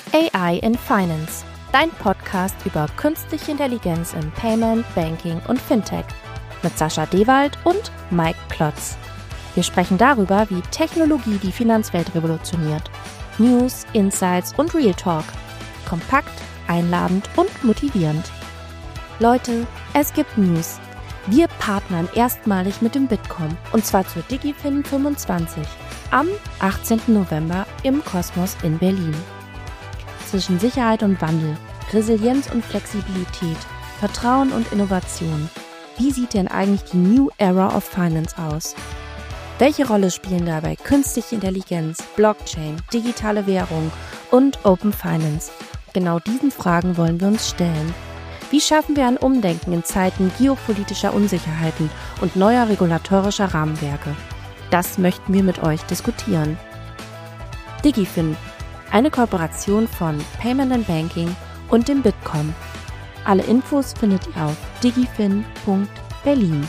AI in Finance, dein Podcast über künstliche Intelligenz im Payment, Banking und Fintech mit Sascha Dewald und Mike Klotz. Wir sprechen darüber, wie Technologie die Finanzwelt revolutioniert. News, Insights und Real Talk. Kompakt, einladend und motivierend. Leute, es gibt News. Wir partnern erstmalig mit dem Bitkom und zwar zur DigiFin 25 am 18. November im Kosmos in Berlin. Zwischen Sicherheit und Wandel, Resilienz und Flexibilität, Vertrauen und Innovation. Wie sieht denn eigentlich die New Era of Finance aus? Welche Rolle spielen dabei künstliche Intelligenz, Blockchain, digitale Währung und Open Finance? Genau diesen Fragen wollen wir uns stellen. Wie schaffen wir ein Umdenken in Zeiten geopolitischer Unsicherheiten und neuer regulatorischer Rahmenwerke? Das möchten wir mit euch diskutieren. DigiFin, eine Kooperation von Payment and Banking und dem Bitkom. Alle Infos findet ihr auf digifin.berlin.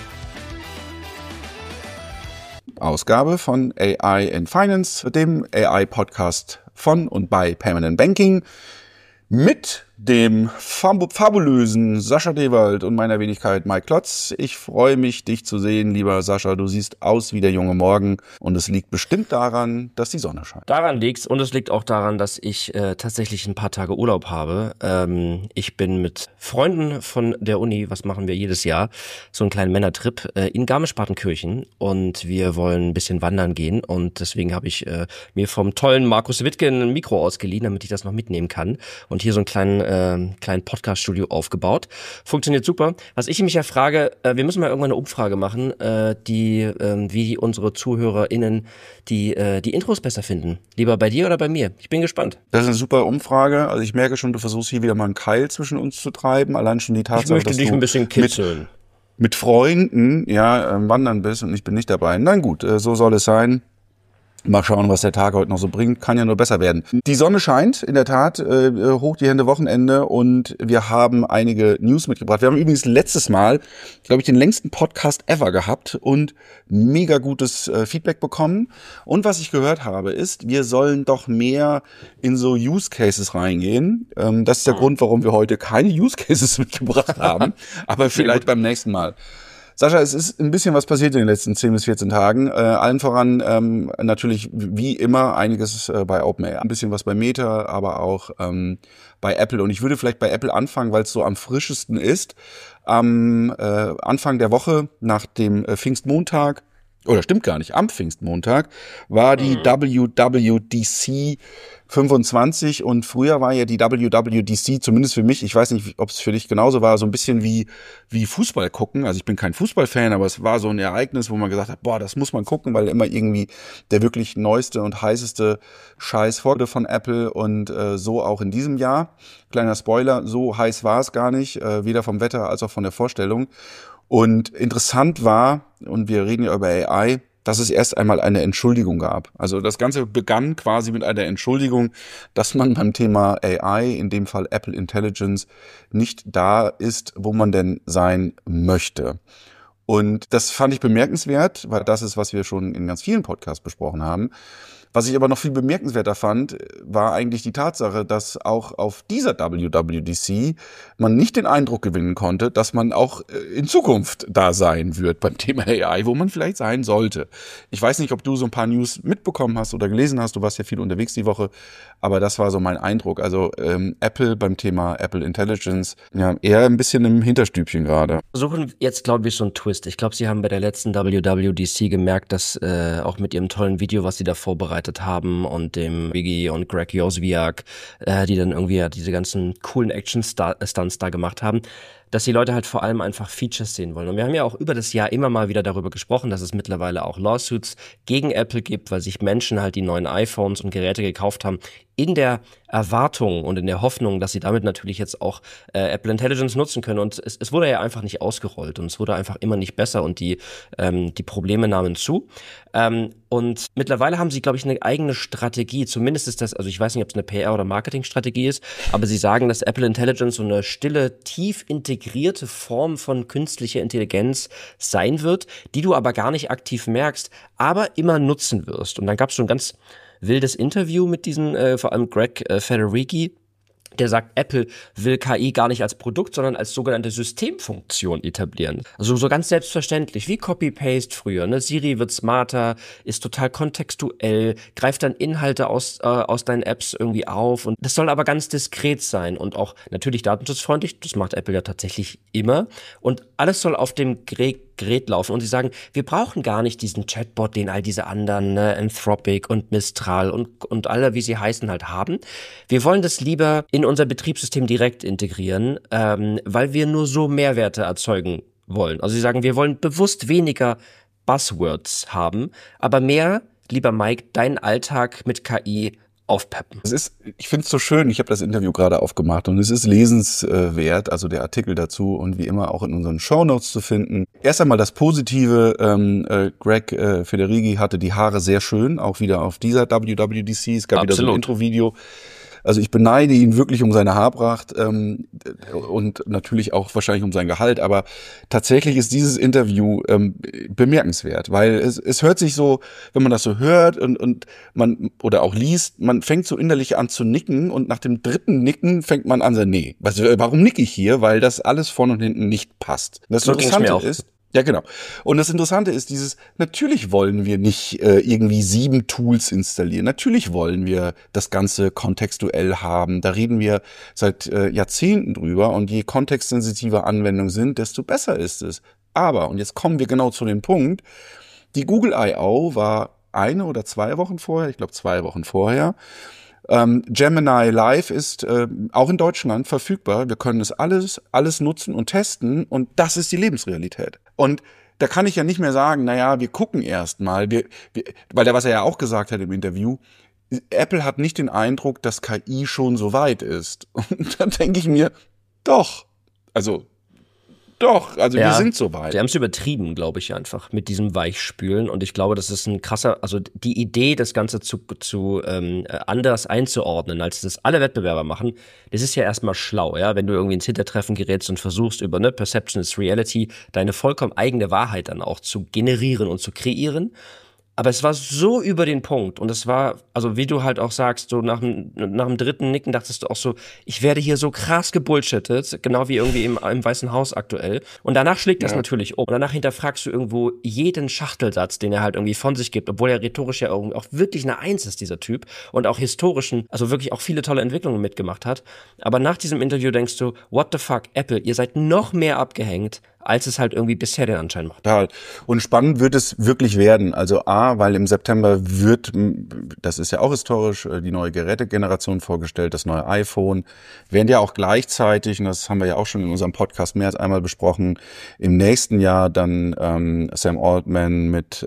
Ausgabe von AI in Finance, dem AI-Podcast von und bei Payment and Banking mit dem fabulösen Sascha Dewald und meiner Wenigkeit Mike Klotz. Ich freue mich, dich zu sehen, lieber Sascha. Du siehst aus wie der junge Morgen und es liegt bestimmt daran, dass die Sonne scheint. Daran liegt's und es liegt auch daran, dass ich tatsächlich ein paar Tage Urlaub habe. Ich bin mit Freunden von der Uni, was machen wir jedes Jahr, so einen kleinen Männertrip in Garmisch-Partenkirchen und wir wollen ein bisschen wandern gehen und deswegen habe ich mir vom tollen Markus Wittgen ein Mikro ausgeliehen, damit ich das noch mitnehmen kann und hier so einen kleinen Podcast-Studio aufgebaut. Funktioniert super. Was ich mich ja frage, wir müssen mal irgendwann eine Umfrage machen, wie unsere ZuhörerInnen die Intros besser finden. Lieber bei dir oder bei mir? Ich bin gespannt. Das ist eine super Umfrage. Also ich merke schon, du versuchst hier wieder mal einen Keil zwischen uns zu treiben. Allein schon die Tatsache, dass dich ein bisschen kitzeln. Mit Freunden wandern bist und ich bin nicht dabei. Nein, gut, so soll es sein. Mal schauen, was der Tag heute noch so bringt. Kann ja nur besser werden. Die Sonne scheint, in der Tat, hoch die Hände Wochenende und wir haben einige News mitgebracht. Wir haben übrigens letztes Mal, glaube ich, den längsten Podcast ever gehabt und mega gutes Feedback bekommen. Und was ich gehört habe, ist, wir sollen doch mehr in so Use Cases reingehen. Das ist der Grund, warum wir heute keine Use Cases mitgebracht haben, aber vielleicht beim nächsten Mal. Sascha, es ist ein bisschen was passiert in den letzten 10 bis 14 Tagen. Allen voran natürlich wie immer einiges bei OpenAI, ein bisschen was bei Meta, aber auch bei Apple. Und ich würde vielleicht bei Apple anfangen, weil es so am frischesten ist. Am Anfang der Woche nach dem Pfingstmontag, oder stimmt gar nicht, am Pfingstmontag war die WWDC 25 und früher war ja die WWDC, zumindest für mich, ich weiß nicht, ob es für dich genauso war, so ein bisschen wie Fußball gucken. Also ich bin kein Fußballfan, aber es war so ein Ereignis, wo man gesagt hat, boah, das muss man gucken, weil immer irgendwie der wirklich neueste und heißeste Scheiß wurde von Apple und so auch in diesem Jahr. Kleiner Spoiler, so heiß war es gar nicht, weder vom Wetter als auch von der Vorstellung. Und interessant war, und wir reden ja über AI, dass es erst einmal eine Entschuldigung gab. Also das Ganze begann quasi mit einer Entschuldigung, dass man beim Thema AI, in dem Fall Apple Intelligence, nicht da ist, wo man denn sein möchte. Und das fand ich bemerkenswert, weil das ist, was wir schon in ganz vielen Podcasts besprochen haben. Was ich aber noch viel bemerkenswerter fand, war eigentlich die Tatsache, dass auch auf dieser WWDC man nicht den Eindruck gewinnen konnte, dass man auch in Zukunft da sein wird beim Thema AI, wo man vielleicht sein sollte. Ich weiß nicht, ob du so ein paar News mitbekommen hast oder gelesen hast, du warst ja viel unterwegs die Woche, aber das war so mein Eindruck. Also Apple beim Thema Apple Intelligence, ja, eher ein bisschen im Hinterstübchen gerade. Suchen jetzt, glaube ich, so einen Twist. Ich glaube, sie haben bei der letzten WWDC gemerkt, dass auch mit ihrem tollen Video, was sie da vorbereitet haben und dem Biggie und Greg Joswiak, die dann irgendwie diese ganzen coolen Action-Stunts da gemacht haben, dass die Leute halt vor allem einfach Features sehen wollen. Und wir haben ja auch über das Jahr immer mal wieder darüber gesprochen, dass es mittlerweile auch Lawsuits gegen Apple gibt, weil sich Menschen halt die neuen iPhones und Geräte gekauft haben, in der Erwartung und in der Hoffnung, dass sie damit natürlich jetzt auch Apple Intelligence nutzen können. Und es wurde ja einfach nicht ausgerollt und es wurde einfach immer nicht besser und die Probleme nahmen zu. Und mittlerweile haben sie, glaube ich, eine eigene Strategie. Zumindest ist das, also ich weiß nicht, ob es eine PR- oder Marketingstrategie ist, aber sie sagen, dass Apple Intelligence so eine stille, tief integrierte Form von künstlicher Intelligenz sein wird, die du aber gar nicht aktiv merkst, aber immer nutzen wirst. Und dann gab es so ein ganz wildes Interview mit diesem, vor allem Greg Federighi, der sagt, Apple will KI gar nicht als Produkt, sondern als sogenannte Systemfunktion etablieren. Also so ganz selbstverständlich, wie Copy-Paste früher. Ne? Siri wird smarter, ist total kontextuell, greift dann Inhalte aus deinen Apps irgendwie auf. Und das soll aber ganz diskret sein und auch natürlich datenschutzfreundlich. Das macht Apple ja tatsächlich immer. Und alles soll auf dem Gerät laufen. Und sie sagen, wir brauchen gar nicht diesen Chatbot, den all diese anderen, ne, Anthropic und Mistral und alle, wie sie heißen, halt haben. Wir wollen das lieber in unser Betriebssystem direkt integrieren, weil wir nur so Mehrwerte erzeugen wollen. Also sie sagen, wir wollen bewusst weniger Buzzwords haben, aber mehr, lieber Mike, deinen Alltag mit KI aufpeppen. Ich finde es so schön, ich habe das Interview gerade aufgemacht und es ist lesenswert, also der Artikel dazu und wie immer auch in unseren Shownotes zu finden. Erst einmal das Positive, Greg Federighi hatte die Haare sehr schön, auch wieder auf dieser WWDC, es gab wieder so ein Intro-Video. Also ich beneide ihn wirklich um seine Haarpracht und natürlich auch wahrscheinlich um sein Gehalt, aber tatsächlich ist dieses Interview bemerkenswert, weil es hört sich so, wenn man das so hört und man oder auch liest, man fängt so innerlich an zu nicken und nach dem dritten Nicken fängt man an, nee, warum nicke ich hier? Weil das alles vorne und hinten nicht passt. Das Interessante ist, ja, genau. Und das Interessante ist natürlich wollen wir nicht irgendwie 7 Tools installieren. Natürlich wollen wir das Ganze kontextuell haben. Da reden wir seit Jahrzehnten drüber. Und je kontextsensitiver Anwendungen sind, desto besser ist es. Aber, und jetzt kommen wir genau zu dem Punkt, die Google I.O. war 1 oder 2 Wochen vorher, ich glaube 2 Wochen vorher. Gemini Live ist auch in Deutschland verfügbar. Wir können es alles nutzen und testen und das ist die Lebensrealität. Und da kann ich ja nicht mehr sagen, naja, wir gucken erst mal, weil was er ja auch gesagt hat im Interview, Apple hat nicht den Eindruck, dass KI schon so weit ist. Und dann denke ich mir, also wir sind so weit. Sie haben es übertrieben, glaube ich, einfach mit diesem Weichspülen. Und ich glaube, das ist ein krasser, also die Idee, das Ganze zu anders einzuordnen, als das alle Wettbewerber machen, das ist ja erstmal schlau, ja, wenn du irgendwie ins Hintertreffen gerätst und versuchst über, Perception is Reality, deine vollkommen eigene Wahrheit dann auch zu generieren und zu kreieren. Aber es war so über den Punkt und es war, also wie du halt auch sagst, so nach dem dritten Nicken dachtest du auch so, ich werde hier so krass gebullshittet, genau wie irgendwie im Weißen Haus aktuell. Und danach schlägt das natürlich um. Und danach hinterfragst du irgendwo jeden Schachtelsatz, den er halt irgendwie von sich gibt, obwohl er rhetorisch ja irgendwie auch wirklich eine Eins ist, dieser Typ. Und auch historischen, also wirklich auch viele tolle Entwicklungen mitgemacht hat. Aber nach diesem Interview denkst du, what the fuck, Apple, ihr seid noch mehr abgehängt, als es halt irgendwie bisher den Anschein macht. Ja, und spannend wird es wirklich werden. Also weil im September wird, das ist ja auch historisch, die neue Gerätegeneration vorgestellt, das neue iPhone. Werden ja auch gleichzeitig, und das haben wir ja auch schon in unserem Podcast mehr als einmal besprochen, im nächsten Jahr dann Sam Altman mit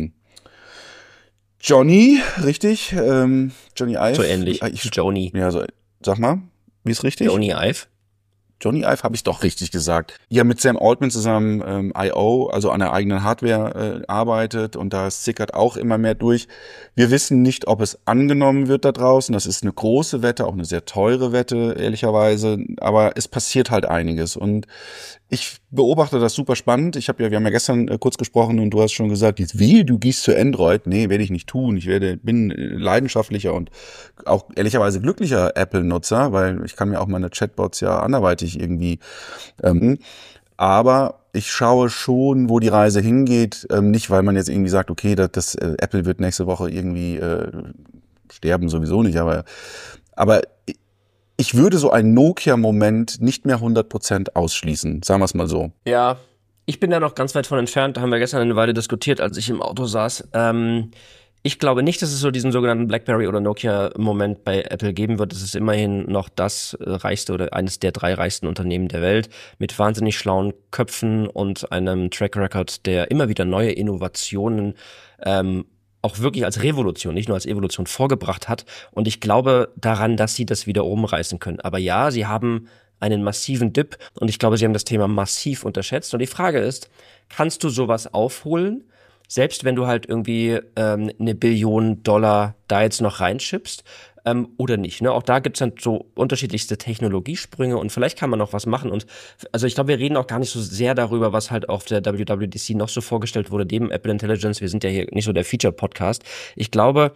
Johnny, richtig? Johnny Ive? So ähnlich, Johnny. Ja, so, sag mal, wie ist richtig? Johnny Ive. Johnny Ive habe ich doch richtig gesagt. Ja, mit Sam Altman zusammen I.O., also an der eigenen Hardware arbeitet und da sickert auch immer mehr durch. Wir wissen nicht, ob es angenommen wird da draußen. Das ist eine große Wette, auch eine sehr teure Wette, ehrlicherweise. Aber es passiert halt einiges und ich beobachte das super spannend. Wir haben ja gestern kurz gesprochen und du hast schon gesagt, du gehst zu Android. Nee, werde ich nicht tun. Bin leidenschaftlicher und auch ehrlicherweise glücklicher Apple-Nutzer, weil ich kann mir auch meine Chatbots ja anderweitig irgendwie aber ich schaue schon, wo die Reise hingeht. Nicht, weil man jetzt irgendwie sagt, okay, das Apple wird nächste Woche irgendwie sterben, sowieso nicht, aber ich würde so einen Nokia-Moment nicht mehr 100% ausschließen, sagen wir es mal so. Ja, ich bin da noch ganz weit von entfernt, da haben wir gestern eine Weile diskutiert, als ich im Auto saß. Ich glaube nicht, dass es so diesen sogenannten BlackBerry oder Nokia-Moment bei Apple geben wird. Es ist immerhin noch das reichste oder eines der 3 reichsten Unternehmen der Welt mit wahnsinnig schlauen Köpfen und einem Track Record, der immer wieder neue Innovationen auch wirklich als Revolution, nicht nur als Evolution vorgebracht hat. Und ich glaube daran, dass sie das wieder rumreißen können. Aber ja, sie haben einen massiven Dip und ich glaube, sie haben das Thema massiv unterschätzt. Und die Frage ist, kannst du sowas aufholen? Selbst wenn du halt irgendwie $1 Billion da jetzt noch reinschippst oder nicht. Ne? Auch da gibt's dann so unterschiedlichste Technologiesprünge und vielleicht kann man noch was machen. Und also ich glaube, wir reden auch gar nicht so sehr darüber, was halt auf der WWDC noch so vorgestellt wurde, neben Apple Intelligence. Wir sind ja hier nicht so der Feature-Podcast. Ich glaube,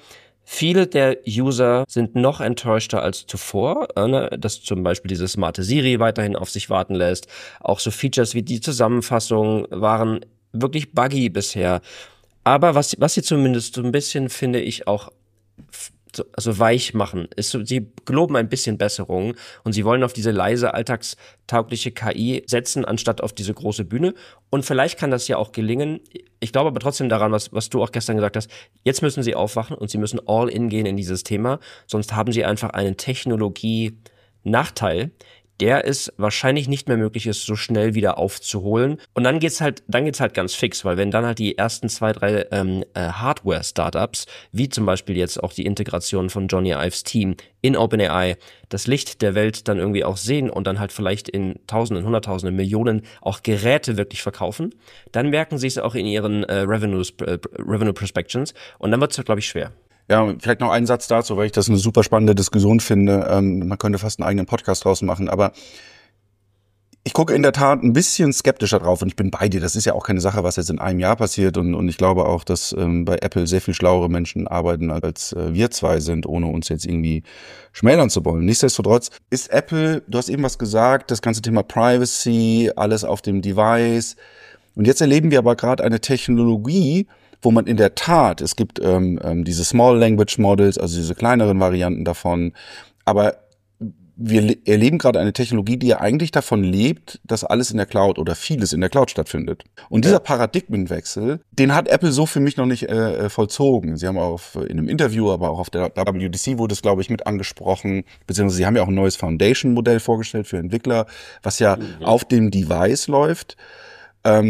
Viele der User sind noch enttäuschter als zuvor, dass zum Beispiel diese smarte Siri weiterhin auf sich warten lässt. Auch so Features wie die Zusammenfassung waren wirklich buggy bisher. Aber was sie zumindest so ein bisschen, finde ich, auch also weich machen, ist so, sie geloben ein bisschen Besserung und sie wollen auf diese leise, alltagstaugliche KI setzen, anstatt auf diese große Bühne. Und vielleicht kann das ja auch gelingen. Ich glaube aber trotzdem daran, was du auch gestern gesagt hast, jetzt müssen sie aufwachen und sie müssen all in gehen in dieses Thema, sonst haben sie einfach einen Technologie-Nachteil, der es wahrscheinlich nicht mehr möglich ist, so schnell wieder aufzuholen. Und dann geht's halt ganz fix, weil wenn dann halt die ersten 2, 3 Hardware-Startups, wie zum Beispiel jetzt auch die Integration von Johnny Ives Team in OpenAI, das Licht der Welt dann irgendwie auch sehen und dann halt vielleicht in Tausenden, Hunderttausenden, Millionen auch Geräte wirklich verkaufen, dann merken sie es auch in ihren Revenue Prospections und dann wird's, glaube ich, schwer. Ja, vielleicht noch einen Satz dazu, weil ich das eine super spannende Diskussion finde. Man könnte fast einen eigenen Podcast draus machen, aber ich gucke in der Tat ein bisschen skeptischer drauf und ich bin bei dir. Das ist ja auch keine Sache, was jetzt in einem Jahr passiert und ich glaube auch, dass bei Apple sehr viel schlauere Menschen arbeiten, als wir zwei sind, ohne uns jetzt irgendwie schmälern zu wollen. Nichtsdestotrotz ist Apple, du hast eben was gesagt, das ganze Thema Privacy, alles auf dem Device und jetzt erleben wir aber gerade eine Technologie, wo man in der Tat, es gibt diese Small Language Models, also diese kleineren Varianten davon, aber wir erleben gerade eine Technologie, die ja eigentlich davon lebt, dass alles in der Cloud oder vieles in der Cloud stattfindet. Und dieser Paradigmenwechsel, den hat Apple so für mich noch nicht vollzogen. Sie haben auch in einem Interview, aber auch auf der WWDC wurde es, glaube ich, mit angesprochen, beziehungsweise sie haben ja auch ein neues Foundation-Modell vorgestellt für Entwickler, was ja auf dem Device läuft. Da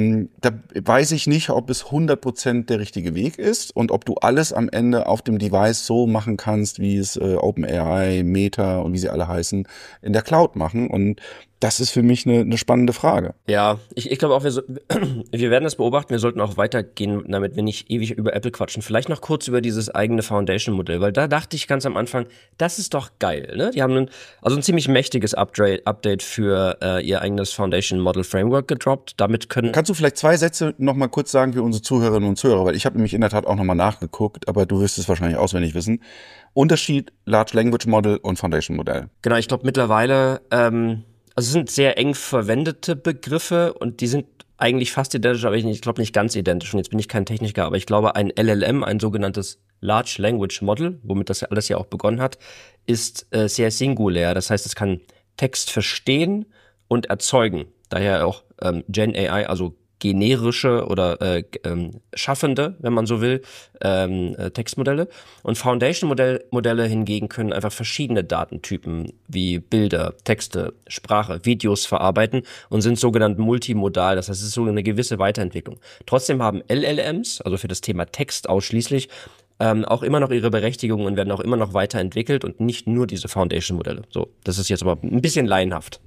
weiß ich nicht, ob es 100% der richtige Weg ist und ob du alles am Ende auf dem Device so machen kannst, wie es OpenAI, Meta und wie sie alle heißen, in der Cloud machen. Und das ist für mich eine spannende Frage. Ja, ich glaube auch, wir werden das beobachten. Wir sollten auch weitergehen, damit wir nicht ewig über Apple quatschen. Vielleicht noch kurz über dieses eigene Foundation-Modell, weil da dachte ich ganz am Anfang, das ist doch geil, ne? Die haben ein ziemlich mächtiges Update für ihr eigenes Foundation-Model-Framework gedroppt. Damit Kannst du vielleicht 2 Sätze noch mal kurz sagen für unsere Zuhörerinnen und Zuhörer, weil ich habe nämlich in der Tat auch noch mal nachgeguckt, aber du wirst es wahrscheinlich auswendig wissen. Unterschied Large Language Model und Foundation Modell. Genau, ich glaube mittlerweile also es sind sehr eng verwendete Begriffe und die sind eigentlich fast identisch, aber ich glaube nicht ganz identisch. Und jetzt bin ich kein Techniker, aber ich glaube, ein LLM, ein sogenanntes Large Language Model, womit das alles ja auch begonnen hat, ist sehr singulär. Das heißt, es kann Text verstehen und erzeugen. Daher auch Gen AI, also generische oder schaffende, wenn man so will, Textmodelle. Und Foundation-Modelle hingegen können einfach verschiedene Datentypen wie Bilder, Texte, Sprache, Videos verarbeiten und sind sogenannt multimodal. Das heißt, es ist so eine gewisse Weiterentwicklung. Trotzdem haben LLMs, also für das Thema Text ausschließlich, auch immer noch ihre Berechtigung und werden auch immer noch weiterentwickelt und nicht nur diese Foundation-Modelle. So, das ist jetzt aber ein bisschen laienhaft.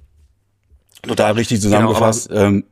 Total richtig zusammengefasst.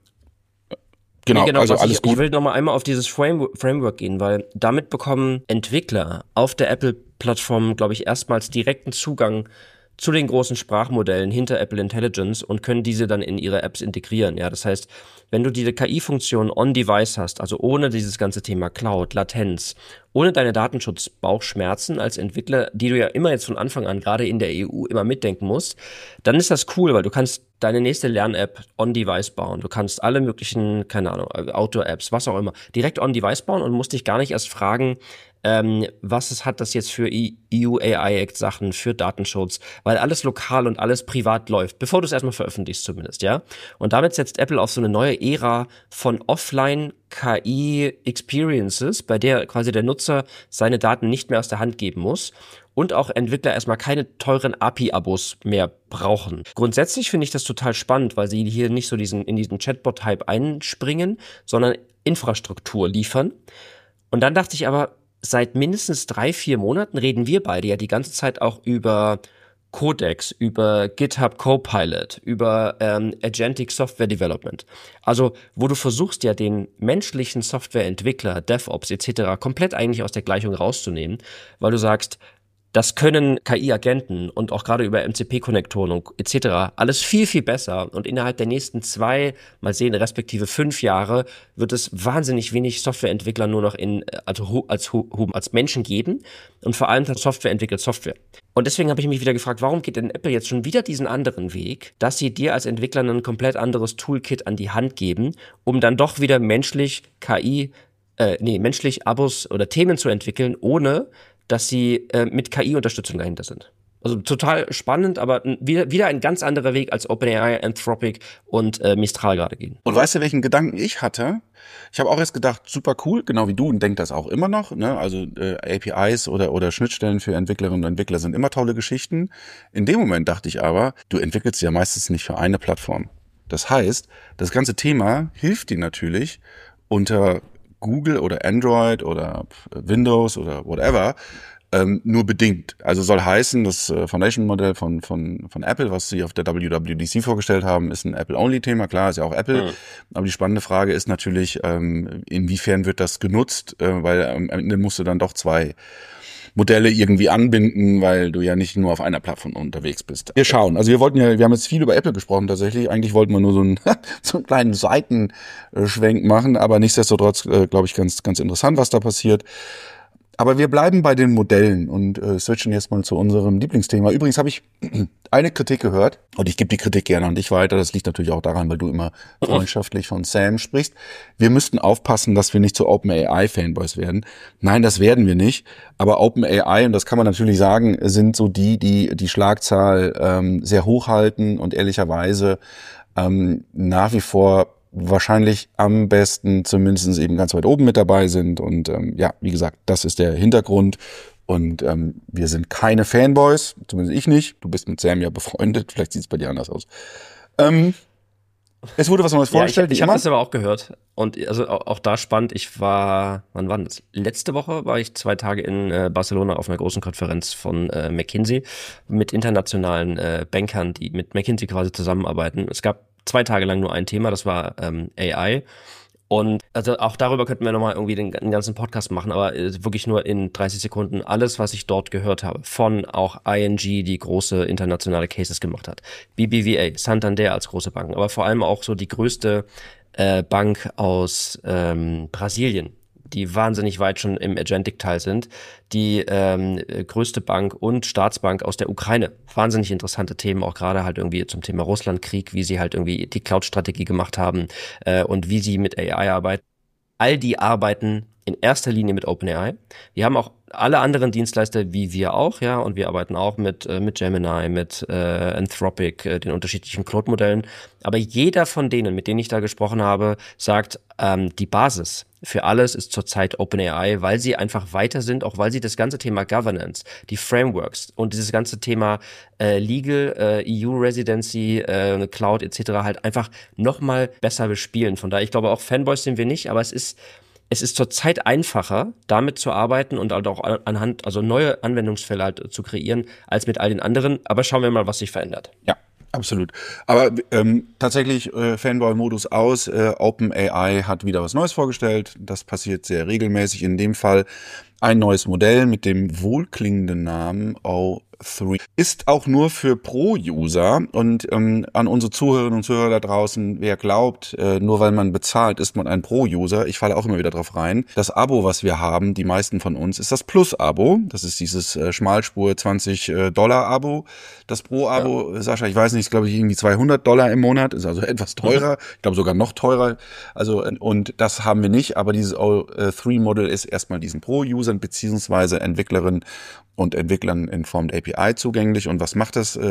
Genau, also alles gut. Ich will noch mal einmal auf dieses Framework gehen, weil damit bekommen Entwickler auf der Apple-Plattform, glaube ich, erstmals direkten Zugang zu den großen Sprachmodellen hinter Apple Intelligence und können diese dann in ihre Apps integrieren. Ja, das heißt, wenn du diese KI-Funktion on-Device hast, also ohne dieses ganze Thema Cloud, Latenz, ohne deine Datenschutz-Bauchschmerzen als Entwickler, die du ja immer jetzt von Anfang an, gerade in der EU, immer mitdenken musst, dann ist das cool, weil du kannst deine nächste Lern-App on-Device bauen. Du kannst alle möglichen, keine Ahnung, Outdoor-Apps, was auch immer, direkt on-Device bauen und musst dich gar nicht erst fragen, was hat das jetzt für EU AI Act Sachen, für Datenschutz, weil alles lokal und alles privat läuft, bevor du es erstmal veröffentlichst zumindest, ja. Und damit setzt Apple auf so eine neue Ära von Offline KI Experiences, bei der quasi der Nutzer seine Daten nicht mehr aus der Hand geben muss und auch Entwickler erstmal keine teuren API-Abos mehr brauchen. Grundsätzlich finde ich das total spannend, weil sie hier nicht so in diesen Chatbot-Hype einspringen, sondern Infrastruktur liefern. Und dann dachte ich aber, seit mindestens 3-4 Monaten reden wir beide ja die ganze Zeit auch über Codex, über GitHub Copilot, über Agentic Software Development. Also, wo du versuchst ja den menschlichen Softwareentwickler, DevOps etc. komplett eigentlich aus der Gleichung rauszunehmen, weil du sagst, Das können KI-Agenten und auch gerade über MCP-Konnektoren und etc. alles viel, viel besser. Und innerhalb der nächsten 2, mal sehen, respektive 5 Jahre wird es wahnsinnig wenig Softwareentwickler nur noch als Menschen geben. Und vor allem Software entwickelt Software. Und deswegen habe ich mich wieder gefragt, warum geht denn Apple jetzt schon wieder diesen anderen Weg, dass sie dir als Entwickler ein komplett anderes Toolkit an die Hand geben, um dann doch wieder menschlich Abos oder Themen zu entwickeln, ohne dass sie mit KI-Unterstützung dahinter sind. Also total spannend, aber wieder ein ganz anderer Weg, als OpenAI, Anthropic und Mistral gerade gehen. Und weißt du, welchen Gedanken ich hatte? Ich habe auch erst gedacht, super cool, genau wie du, und denke das auch immer noch. Ne? Also APIs oder Schnittstellen für Entwicklerinnen und Entwickler sind immer tolle Geschichten. In dem Moment dachte ich aber, du entwickelst ja meistens nicht für eine Plattform. Das heißt, das ganze Thema hilft dir natürlich unter Google oder Android oder Windows oder whatever, nur bedingt. Also soll heißen, das Foundation-Modell von Apple, was sie auf der WWDC vorgestellt haben, ist ein Apple-Only-Thema. Klar, ist ja auch Apple. Mhm. Aber die spannende Frage ist natürlich, inwiefern wird das genutzt? Weil am Ende musst du dann doch 2 Modelle irgendwie anbinden, weil du ja nicht nur auf einer Plattform unterwegs bist. Wir schauen. Also wir haben jetzt viel über Apple gesprochen tatsächlich. Eigentlich wollten wir nur so einen kleinen Seitenschwenk machen, aber nichtsdestotrotz, glaube ich, ganz, ganz interessant, was da passiert. Aber wir bleiben bei den Modellen und switchen jetzt mal zu unserem Lieblingsthema. Übrigens habe ich eine Kritik gehört und ich gebe die Kritik gerne an dich weiter. Das liegt natürlich auch daran, weil du immer freundschaftlich von Sam sprichst. Wir müssten aufpassen, dass wir nicht zu OpenAI-Fanboys werden. Nein, das werden wir nicht. Aber OpenAI, und das kann man natürlich sagen, sind so die Schlagzahl sehr hoch halten und ehrlicherweise nach wie vor wahrscheinlich am besten zumindest eben ganz weit oben mit dabei sind. Und ja, wie gesagt, das ist der Hintergrund. Und wir sind keine Fanboys, zumindest ich nicht. Du bist mit Sam ja befreundet, vielleicht sieht es bei dir anders aus. Es wurde was Neues vorgestellt. Ich habe das aber auch gehört. Und also auch da spannend, wann war das? Letzte Woche war ich 2 Tage in Barcelona auf einer großen Konferenz von McKinsey mit internationalen Bankern, die mit McKinsey quasi zusammenarbeiten. Es gab 2 Tage lang nur ein Thema, das war AI. Und also auch darüber könnten wir nochmal irgendwie den ganzen Podcast machen, aber wirklich nur in 30 Sekunden alles, was ich dort gehört habe. Von auch ING, die große internationale Cases gemacht hat. BBVA, Santander als große Banken, aber vor allem auch so die größte Bank aus Brasilien, die wahnsinnig weit schon im Agentic-Teil sind, die größte Bank und Staatsbank aus der Ukraine. Wahnsinnig interessante Themen, auch gerade halt irgendwie zum Thema Russlandkrieg, wie sie halt irgendwie die Cloud-Strategie gemacht haben und wie sie mit AI arbeiten. All die arbeiten in erster Linie mit OpenAI. Wir haben auch alle anderen Dienstleister wie wir auch, ja, und wir arbeiten auch mit Gemini, mit Anthropic, den unterschiedlichen Cloud-Modellen. Aber jeder von denen, mit denen ich da gesprochen habe, sagt, die Basis für alles ist zurzeit OpenAI, weil sie einfach weiter sind, auch weil sie das ganze Thema Governance, die Frameworks und dieses ganze Thema Legal, EU-Residency, Cloud etc. halt einfach nochmal besser bespielen. Von daher, ich glaube auch Fanboys sind wir nicht, aber es ist zurzeit einfacher, damit zu arbeiten und halt auch anhand, also neue Anwendungsfälle halt zu kreieren, als mit all den anderen. Aber schauen wir mal, was sich verändert. Ja, absolut. Aber tatsächlich Fanboy-Modus aus. OpenAI hat wieder was Neues vorgestellt. Das passiert sehr regelmäßig. In dem Fall ein neues Modell mit dem wohlklingenden Namen O3. Ist auch nur für Pro-User und an unsere Zuhörerinnen und Zuhörer da draußen, wer glaubt, nur weil man bezahlt, ist man ein Pro-User. Ich falle auch immer wieder drauf rein. Das Abo, was wir haben, die meisten von uns, ist das Plus-Abo. Das ist dieses Schmalspur $20-Abo. Das Pro-Abo, ja. Sascha, ich weiß nicht, ist glaube ich irgendwie $200 im Monat, ist also etwas teurer. Ich glaube sogar noch teurer. Also und das haben wir nicht, aber dieses O3-Modell ist erstmal diesen Pro-Usern beziehungsweise Entwicklerinnen und Entwicklern in Form der API zugänglich. Und was macht das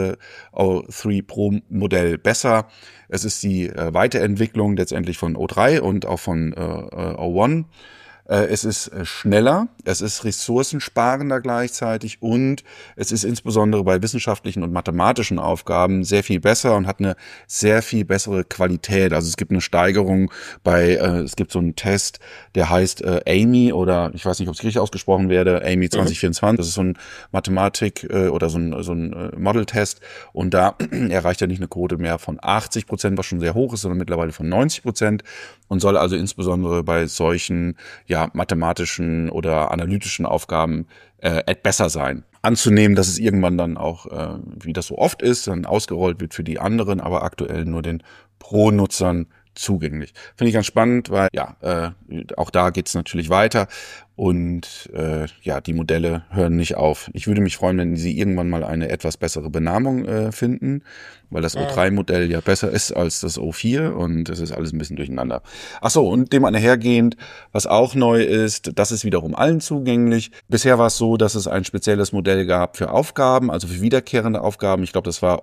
O3 Pro Modell besser? Es ist die Weiterentwicklung letztendlich von O3 und auch von O1. Es ist schneller, es ist ressourcensparender gleichzeitig und es ist insbesondere bei wissenschaftlichen und mathematischen Aufgaben sehr viel besser und hat eine sehr viel bessere Qualität. Also es gibt eine Steigerung es gibt so einen Test, der heißt AMY oder ich weiß nicht, ob es richtig ausgesprochen werde, AMY 2024. Das ist so ein Mathematik oder so ein Model-Test und da erreicht er nicht eine Quote mehr von 80%, was schon sehr hoch ist, sondern mittlerweile von 90% und soll also insbesondere bei solchen mathematischen oder analytischen Aufgaben besser sein. anzunehmen, dass es irgendwann dann auch, wie das so oft ist, dann ausgerollt wird für die anderen, aber aktuell nur den Pro-Nutzern zugänglich. Finde ich ganz spannend, weil auch da geht's natürlich weiter und die Modelle hören nicht auf. Ich würde mich freuen, wenn sie irgendwann mal eine etwas bessere Benamung finden, weil das O3-Modell ja besser ist als das O4 und das ist alles ein bisschen durcheinander. Ach so, und dem einhergehend, was auch neu ist, das ist wiederum allen zugänglich. Bisher war es so, dass es ein spezielles Modell gab für Aufgaben, also für wiederkehrende Aufgaben. Ich glaube, das war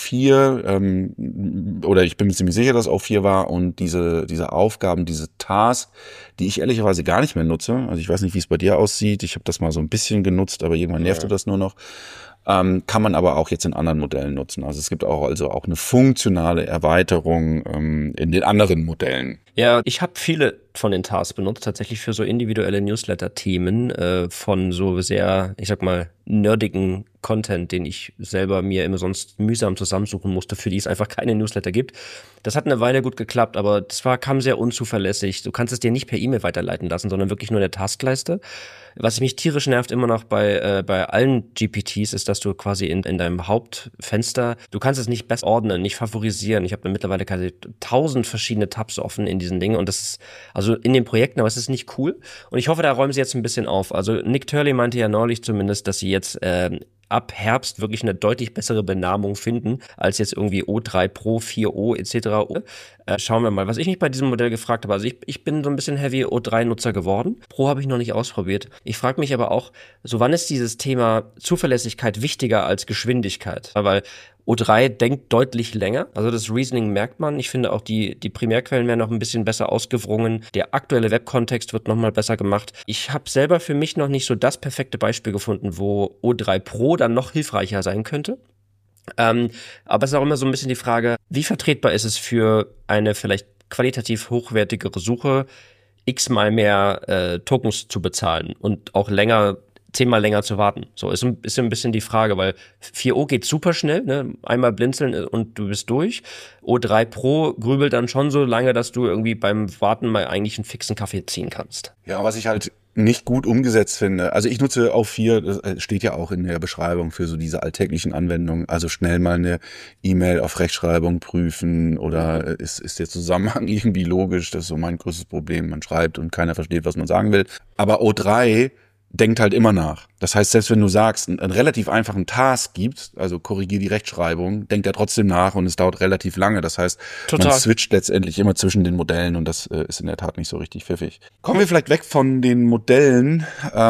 O4 oder ich bin mir ziemlich sicher, dass O4 war und diese Aufgaben, diese Tasks, die ich ehrlicherweise gar nicht mehr nutze. Also ich weiß nicht, wie es bei dir aussieht. Ich habe das mal so ein bisschen genutzt, aber irgendwann nervte das nur noch. Kann man aber auch jetzt in anderen Modellen nutzen. Also es gibt auch eine funktionale Erweiterung in den anderen Modellen. Ja, ich habe viele von den Tasks benutzt, tatsächlich für so individuelle Newsletter-Themen von so sehr, ich sag mal, nerdigen Content, den ich selber mir immer sonst mühsam zusammensuchen musste, für die es einfach keine Newsletter gibt. Das hat eine Weile gut geklappt, aber kam sehr unzuverlässig. Du kannst es dir nicht per E-Mail weiterleiten lassen, sondern wirklich nur in der Taskleiste. Was mich tierisch nervt immer noch bei allen GPTs ist, dass du quasi in deinem Hauptfenster, du kannst es nicht besser ordnen, nicht favorisieren. Ich habe mittlerweile 1000 verschiedene Tabs offen in diesen Dingen und das ist, also in den Projekten, aber es ist nicht cool. Und ich hoffe, da räumen sie jetzt ein bisschen auf. Also Nick Turley meinte ja neulich zumindest, dass sie jetzt ab Herbst wirklich eine deutlich bessere Benamung finden, als jetzt irgendwie O3 Pro, 4O etc. Schauen wir mal. Was ich mich bei diesem Modell gefragt habe, also ich bin so ein bisschen Heavy O3-Nutzer geworden. Pro habe ich noch nicht ausprobiert. Ich frage mich aber auch, so wann ist dieses Thema Zuverlässigkeit wichtiger als Geschwindigkeit? Weil O3 denkt deutlich länger. Also das Reasoning merkt man. Ich finde auch die Primärquellen werden noch ein bisschen besser ausgewrungen. Der aktuelle Webkontext wird nochmal besser gemacht. Ich habe selber für mich noch nicht so das perfekte Beispiel gefunden, wo O3 Pro dann noch hilfreicher sein könnte. Aber es ist auch immer so ein bisschen die Frage, wie vertretbar ist es für eine vielleicht qualitativ hochwertigere Suche, x-mal mehr Tokens zu bezahlen und auch 10-mal länger zu warten. So ist ein bisschen die Frage, weil 4O geht super schnell, ne? Einmal blinzeln und du bist durch. O3 Pro grübelt dann schon so lange, dass du irgendwie beim Warten mal eigentlich einen fixen Kaffee ziehen kannst. Ja, was ich halt nicht gut umgesetzt finde. Also ich nutze O4, das steht ja auch in der Beschreibung für so diese alltäglichen Anwendungen. Also schnell mal eine E-Mail auf Rechtschreibung prüfen oder ist der Zusammenhang irgendwie logisch? Das ist so mein größtes Problem. Man schreibt und keiner versteht, was man sagen will. Aber O3 denkt halt immer nach. Das heißt, selbst wenn du sagst, einen relativ einfachen Task gibt, also korrigier die Rechtschreibung, denkt er trotzdem nach und es dauert relativ lange. Das heißt, man switcht letztendlich immer zwischen den Modellen und das ist in der Tat nicht so richtig pfiffig. Kommen wir vielleicht weg von den Modellen.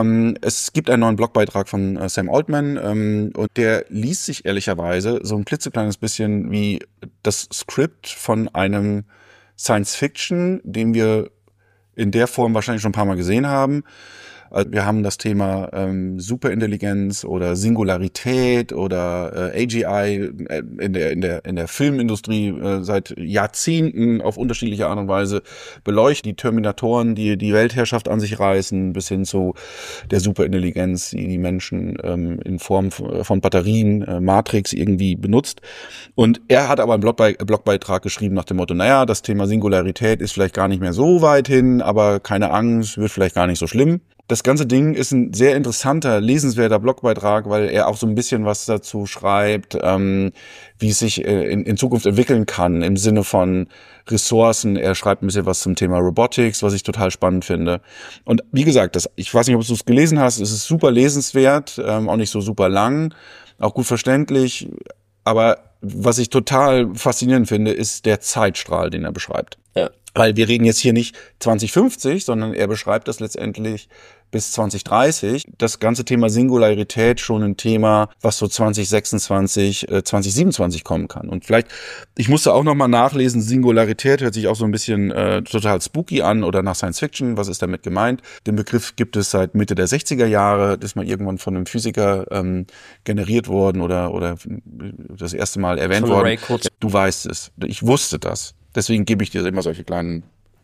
Es gibt einen neuen Blogbeitrag von Sam Altman und der liest sich ehrlicherweise so ein klitzekleines bisschen wie das Skript von einem Science-Fiction, den wir in der Form wahrscheinlich schon ein paar Mal gesehen haben. Wir haben das Thema Superintelligenz oder Singularität oder AGI in der Filmindustrie seit Jahrzehnten auf unterschiedliche Art und Weise beleuchtet. Die Terminatoren, die die Weltherrschaft an sich reißen, bis hin zu der Superintelligenz, die Menschen in Form von Batterien, Matrix irgendwie benutzt. Und er hat aber einen Blogbeitrag geschrieben nach dem Motto, naja, das Thema Singularität ist vielleicht gar nicht mehr so weit hin, aber keine Angst, wird vielleicht gar nicht so schlimm. Das ganze Ding ist ein sehr interessanter, lesenswerter Blogbeitrag, weil er auch so ein bisschen was dazu schreibt, wie es sich in Zukunft entwickeln kann im Sinne von Ressourcen. Er schreibt ein bisschen was zum Thema Robotics, was ich total spannend finde. Und wie gesagt, ich weiß nicht, ob du es gelesen hast, es ist super lesenswert, auch nicht so super lang, auch gut verständlich. Aber was ich total faszinierend finde, ist der Zeitstrahl, den er beschreibt. Ja. Weil wir reden jetzt hier nicht 2050, sondern er beschreibt das letztendlich bis 2030. Das ganze Thema Singularität schon ein Thema, was so 2026, 2027 kommen kann. Und vielleicht, ich musste auch nochmal nachlesen, Singularität hört sich auch so ein bisschen total spooky an oder nach Science Fiction. Was ist damit gemeint? Den Begriff gibt es seit Mitte der 60er Jahre, das ist mal irgendwann von einem Physiker generiert worden oder das erste Mal erwähnt worden. Ray Kurzweil. Du weißt es. Ich wusste das. Deswegen gebe ich dir immer solche kleinen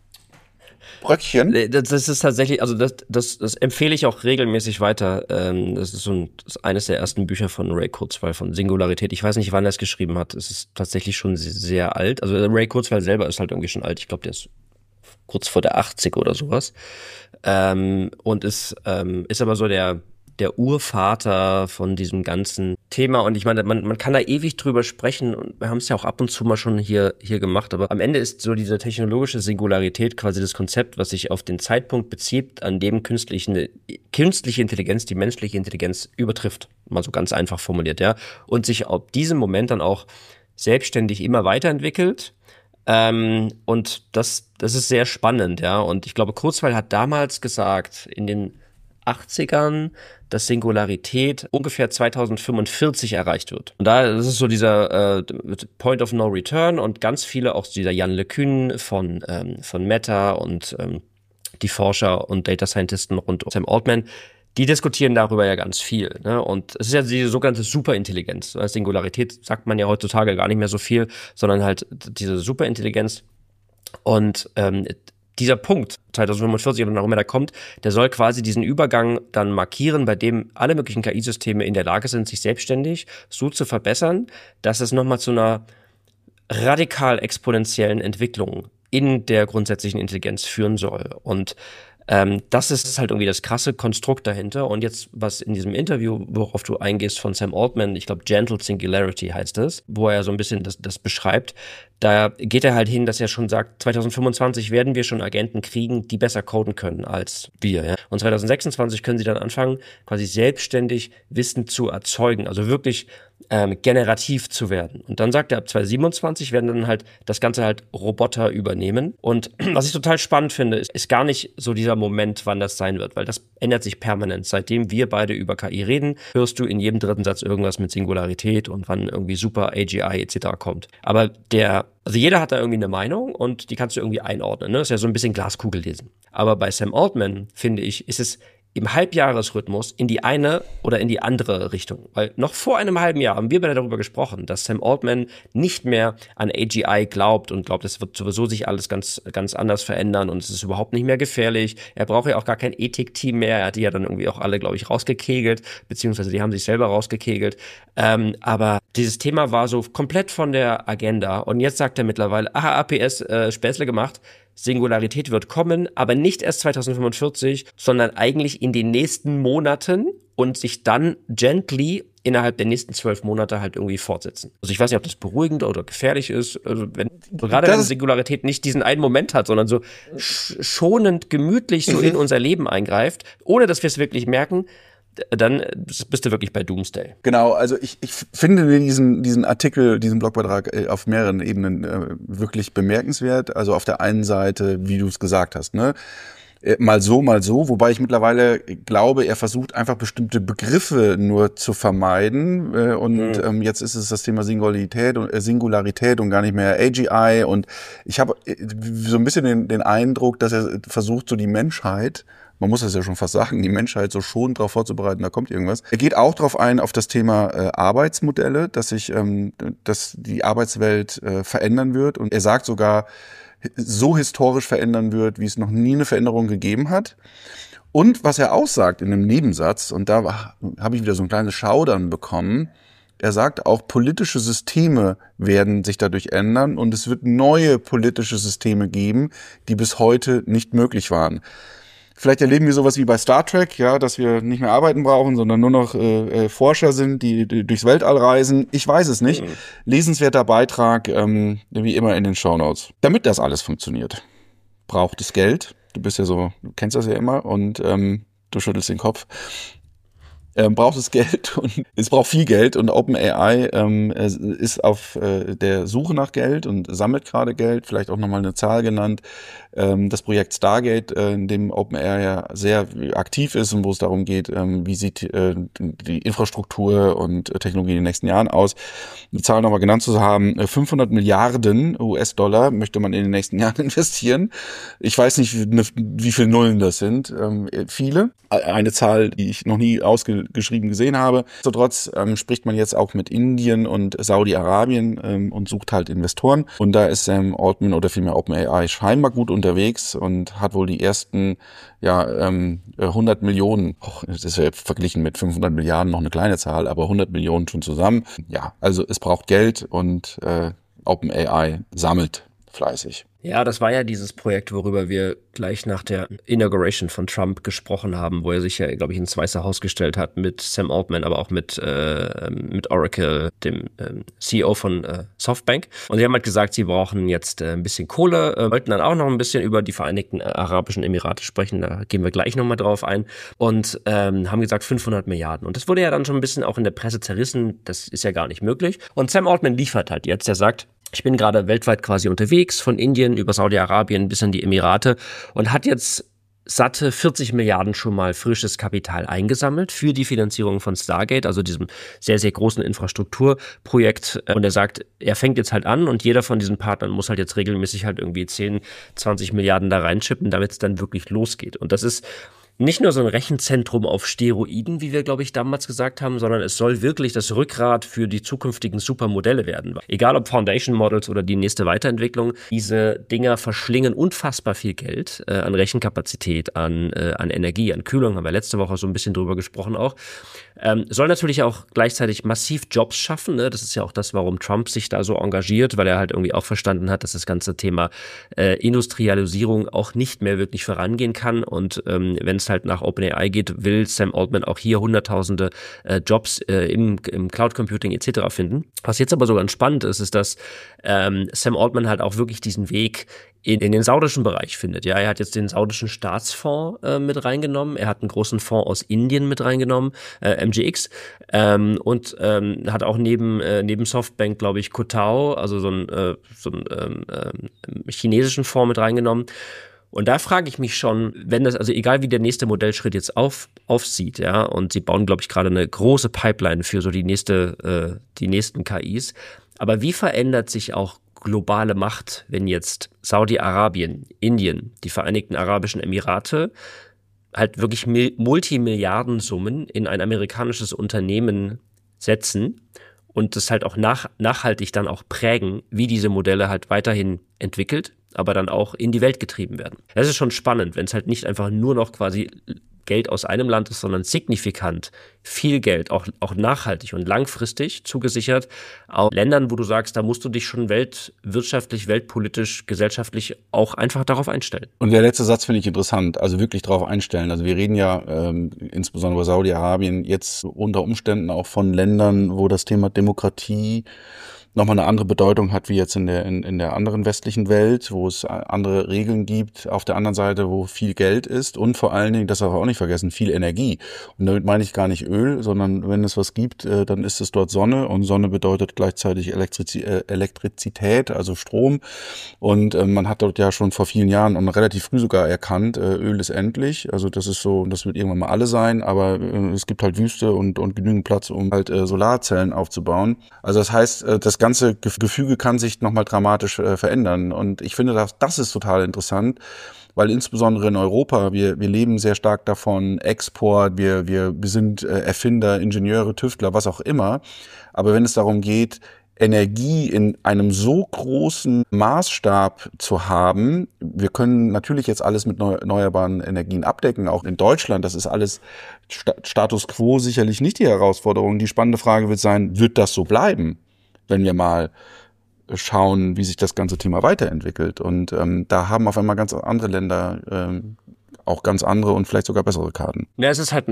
Bröckchen. Das ist tatsächlich, also das empfehle ich auch regelmäßig weiter. Das ist das ist eines der ersten Bücher von Ray Kurzweil, von Singularität. Ich weiß nicht, wann er es geschrieben hat. Es ist tatsächlich schon sehr alt. Also Ray Kurzweil selber ist halt irgendwie schon alt. Ich glaube, der ist kurz vor der 80 oder sowas. Und ist aber so der der Urvater von diesem ganzen Thema. Und ich meine, man kann da ewig drüber sprechen und wir haben es ja auch ab und zu mal schon hier gemacht. Aber am Ende ist so diese technologische Singularität quasi das Konzept, was sich auf den Zeitpunkt bezieht, an dem künstliche Intelligenz die menschliche Intelligenz übertrifft. Mal so ganz einfach formuliert, ja. Und sich auf diesem Moment dann auch selbstständig immer weiterentwickelt. Und das ist sehr spannend, ja. Und ich glaube, Kurzweil hat damals gesagt, in den 80ern, dass Singularität ungefähr 2045 erreicht wird. Und da das ist so dieser Point of No Return und ganz viele, auch dieser Yann LeCun von Meta und die Forscher und Data Scientisten rund um Sam Altman, die diskutieren darüber ja ganz viel. Ne? Und es ist ja diese sogenannte Superintelligenz. Singularität sagt man ja heutzutage gar nicht mehr so viel, sondern halt diese Superintelligenz. Und dieser Punkt, 2045 oder noch immer der kommt, der soll quasi diesen Übergang dann markieren, bei dem alle möglichen KI-Systeme in der Lage sind, sich selbstständig so zu verbessern, dass es nochmal zu einer radikal exponentiellen Entwicklung in der grundsätzlichen Intelligenz führen soll. Und das ist halt irgendwie das krasse Konstrukt dahinter. Und jetzt, was in diesem Interview, worauf du eingehst von Sam Altman, ich glaube Gentle Singularity heißt es, wo er so ein bisschen das beschreibt, da geht er halt hin, dass er schon sagt, 2025 werden wir schon Agenten kriegen, die besser coden können als wir. Ja? Und 2026 können sie dann anfangen, quasi selbstständig Wissen zu erzeugen, also wirklich generativ zu werden. Und dann sagt er, ab 2027 werden dann halt das Ganze halt Roboter übernehmen. Und was ich total spannend finde, ist gar nicht so dieser Moment, wann das sein wird, weil das ändert sich permanent. Seitdem wir beide über KI reden, hörst du in jedem dritten Satz irgendwas mit Singularität und wann irgendwie super AGI etc. kommt. Aber also jeder hat da irgendwie eine Meinung und die kannst du irgendwie einordnen. Ne? Das ist ja so ein bisschen Glaskugel lesen. Aber bei Sam Altman, finde ich, ist es im Halbjahresrhythmus in die eine oder in die andere Richtung. Weil noch vor einem halben Jahr haben wir beide darüber gesprochen, dass Sam Altman nicht mehr an AGI glaubt und glaubt, es wird sowieso sich alles ganz, ganz anders verändern und es ist überhaupt nicht mehr gefährlich. Er braucht ja auch gar kein Ethikteam mehr. Er hat die ja dann irgendwie auch alle, glaube ich, rausgekegelt, beziehungsweise die haben sich selber rausgekegelt. Aber dieses Thema war so komplett von der Agenda und jetzt sagt er mittlerweile, APS, Späßle gemacht, Singularität wird kommen, aber nicht erst 2045, sondern eigentlich in den nächsten Monaten und sich dann gently innerhalb der nächsten 12 Monate halt irgendwie fortsetzen. Also ich weiß nicht, ob das beruhigend oder gefährlich ist. Also gerade wenn Singularität nicht diesen einen Moment hat, sondern so schonend, gemütlich so in unser Leben eingreift, ohne dass wir es wirklich merken, dann bist du wirklich bei Doomsday. Genau, also ich finde diesen Artikel, diesen Blogbeitrag auf mehreren Ebenen wirklich bemerkenswert. Also auf der einen Seite, wie du es gesagt hast, ne? Mal so, wobei ich mittlerweile glaube, er versucht einfach bestimmte Begriffe nur zu vermeiden und jetzt ist es das Thema Singularität und gar nicht mehr AGI und ich habe so ein bisschen den Eindruck, dass er versucht, so die Menschheit, man muss das ja schon fast sagen, die Menschheit so schon darauf vorzubereiten, da kommt irgendwas. Er geht auch darauf ein, auf das Thema Arbeitsmodelle, dass die Arbeitswelt verändern wird und er sagt sogar, so historisch verändern wird, wie es noch nie eine Veränderung gegeben hat. Und was er aussagt in einem Nebensatz, und da habe ich wieder so ein kleines Schaudern bekommen, er sagt auch, politische Systeme werden sich dadurch ändern und es wird neue politische Systeme geben, die bis heute nicht möglich waren. Vielleicht erleben wir sowas wie bei Star Trek, ja, dass wir nicht mehr arbeiten brauchen, sondern nur noch Forscher sind, die durchs Weltall reisen. Ich weiß es nicht. Lesenswerter Beitrag, wie immer in den Shownotes. Damit das alles funktioniert, braucht es Geld. Du kennst das ja immer und du schüttelst den Kopf. Braucht es Geld und es braucht viel Geld und OpenAI ist auf der Suche nach Geld und sammelt gerade Geld, vielleicht auch nochmal eine Zahl genannt. Das Projekt Stargate, in dem OpenAI ja sehr aktiv ist und wo es darum geht, wie sieht die Infrastruktur und Technologie in den nächsten Jahren aus. Eine Zahl nochmal genannt zu haben, 500 Milliarden US-Dollar möchte man in den nächsten Jahren investieren. Ich weiß nicht, wie viele Nullen das sind. Viele. Eine Zahl, die ich noch nie ausgeschrieben gesehen habe. Nichtsdestotrotz spricht man jetzt auch mit Indien und Saudi-Arabien und sucht halt Investoren. Und da ist Sam Altman oder vielmehr OpenAI scheinbar gut unterwegs und hat wohl die ersten 100 Millionen, das ist ja verglichen mit 500 Milliarden noch eine kleine Zahl, aber 100 Millionen schon zusammen. Ja, also es braucht Geld und OpenAI sammelt fleißig. Ja, das war ja dieses Projekt, worüber wir gleich nach der Inauguration von Trump gesprochen haben, wo er sich ja, glaube ich, ins Weiße Haus gestellt hat mit Sam Altman, aber auch mit Oracle, dem CEO von Softbank. Und sie haben halt gesagt, sie brauchen jetzt ein bisschen Kohle, wollten dann auch noch ein bisschen über die Vereinigten Arabischen Emirate sprechen, da gehen wir gleich nochmal drauf ein. Und haben gesagt 500 Milliarden. Und das wurde ja dann schon ein bisschen auch in der Presse zerrissen, das ist ja gar nicht möglich. Und Sam Altman liefert halt jetzt, der sagt, ich bin gerade weltweit quasi unterwegs, von Indien über Saudi-Arabien bis in die Emirate und hat jetzt satte 40 Milliarden schon mal frisches Kapital eingesammelt für die Finanzierung von Stargate, also diesem sehr, sehr großen Infrastrukturprojekt. Und er sagt, er fängt jetzt halt an und jeder von diesen Partnern muss halt jetzt regelmäßig halt irgendwie 10, 20 Milliarden da reinschippen, damit es dann wirklich losgeht. Und das ist nicht nur so ein Rechenzentrum auf Steroiden, wie wir, glaube ich, damals gesagt haben, sondern es soll wirklich das Rückgrat für die zukünftigen Supermodelle werden. Egal ob Foundation Models oder die nächste Weiterentwicklung, diese Dinger verschlingen unfassbar viel Geld an Rechenkapazität, an Energie, an Kühlung, haben wir letzte Woche so ein bisschen drüber gesprochen auch. Soll natürlich auch gleichzeitig massiv Jobs schaffen, ne? Das ist ja auch das, warum Trump sich da so engagiert, weil er halt irgendwie auch verstanden hat, dass das ganze Thema Industrialisierung auch nicht mehr wirklich vorangehen kann. Und wenn es halt nach OpenAI geht, will Sam Altman auch hier hunderttausende Jobs im Cloud Computing etc. finden. Was jetzt aber so ganz spannend ist, ist, dass Sam Altman halt auch wirklich diesen Weg in den saudischen Bereich findet. Ja, er hat jetzt den saudischen Staatsfonds mit reingenommen. Er hat einen großen Fonds aus Indien mit reingenommen, MGX, und hat auch neben Softbank, glaube ich, Kotao, also so einen chinesischen Fonds mit reingenommen. Und da frage ich mich schon, wenn das, also egal wie der nächste Modellschritt jetzt aufsieht, ja, und sie bauen, glaube ich, gerade eine große Pipeline für so die nächsten KIs, aber wie verändert sich auch globale Macht, wenn jetzt Saudi-Arabien, Indien, die Vereinigten Arabischen Emirate halt wirklich Multimilliardensummen in ein amerikanisches Unternehmen setzen und das halt auch nachhaltig dann auch prägen, wie diese Modelle halt weiterhin entwickelt, aber dann auch in die Welt getrieben werden. Das ist schon spannend, wenn es halt nicht einfach nur noch quasi Geld aus einem Land ist, sondern signifikant viel Geld, auch nachhaltig und langfristig zugesichert, auch Ländern, wo du sagst, da musst du dich schon weltwirtschaftlich, weltpolitisch, gesellschaftlich auch einfach darauf einstellen. Und der letzte Satz finde ich interessant, also wirklich darauf einstellen. Also wir reden ja insbesondere Saudi-Arabien jetzt unter Umständen auch von Ländern, wo das Thema Demokratie nochmal eine andere Bedeutung hat wie jetzt in der anderen westlichen Welt, wo es andere Regeln gibt, auf der anderen Seite, wo viel Geld ist und vor allen Dingen, das darf man auch nicht vergessen, viel Energie. Und damit meine ich gar nicht Öl, sondern wenn es was gibt, dann ist es dort Sonne und Sonne bedeutet gleichzeitig Elektrizität, also Strom. Und man hat dort ja schon vor vielen Jahren und relativ früh sogar erkannt, Öl ist endlich. Also das ist so, das wird irgendwann mal alle sein, aber es gibt halt Wüste und genügend Platz, um halt Solarzellen aufzubauen. Also das heißt, das ganze Gefüge kann sich nochmal dramatisch verändern. Und ich finde, das ist total interessant, weil insbesondere in Europa, wir leben sehr stark davon, Export, wir sind Erfinder, Ingenieure, Tüftler, was auch immer. Aber wenn es darum geht, Energie in einem so großen Maßstab zu haben, wir können natürlich jetzt alles mit erneuerbaren Energien abdecken, auch in Deutschland, das ist alles Status quo, sicherlich nicht die Herausforderung. Die spannende Frage wird sein, wird das so bleiben, wenn wir mal schauen, wie sich das ganze Thema weiterentwickelt. Und da haben auf einmal ganz andere Länder auch ganz andere und vielleicht sogar bessere Karten. Ja, es ist halt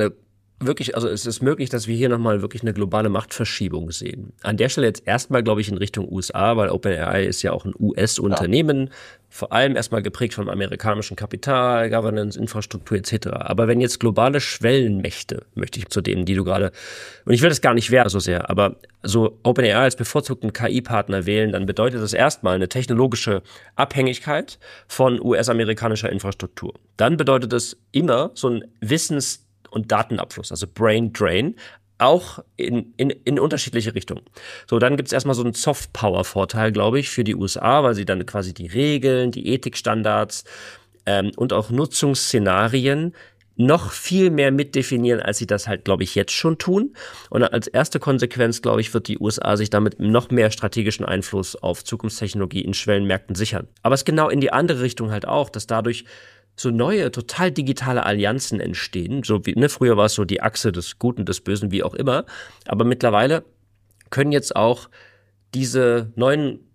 es ist möglich, dass wir hier nochmal wirklich eine globale Machtverschiebung sehen. An der Stelle jetzt erstmal, glaube ich, in Richtung USA, weil OpenAI ist ja auch ein US-Unternehmen, vor allem erstmal geprägt vom amerikanischen Kapital, Governance, Infrastruktur etc. Aber wenn jetzt globale Schwellenmächte, möchte ich zu denen, die du gerade, und ich will das gar nicht werten so sehr, aber so OpenAI als bevorzugten KI-Partner wählen, dann bedeutet das erstmal eine technologische Abhängigkeit von US-amerikanischer Infrastruktur. Dann bedeutet es immer so ein Wissens- und Datenabfluss, also Brain Drain, auch in unterschiedliche Richtungen. So, dann gibt's erstmal so einen Soft-Power-Vorteil, glaube ich, für die USA, weil sie dann quasi die Regeln, die Ethikstandards und auch Nutzungsszenarien noch viel mehr mitdefinieren, als sie das halt, glaube ich, jetzt schon tun. Und als erste Konsequenz, glaube ich, wird die USA sich damit noch mehr strategischen Einfluss auf Zukunftstechnologie in Schwellenmärkten sichern. Aber es genau in die andere Richtung halt auch, dass dadurch so neue, total digitale Allianzen entstehen. So wie, früher war es so die Achse des Guten, des Bösen, wie auch immer. Aber mittlerweile können jetzt auch diese neuen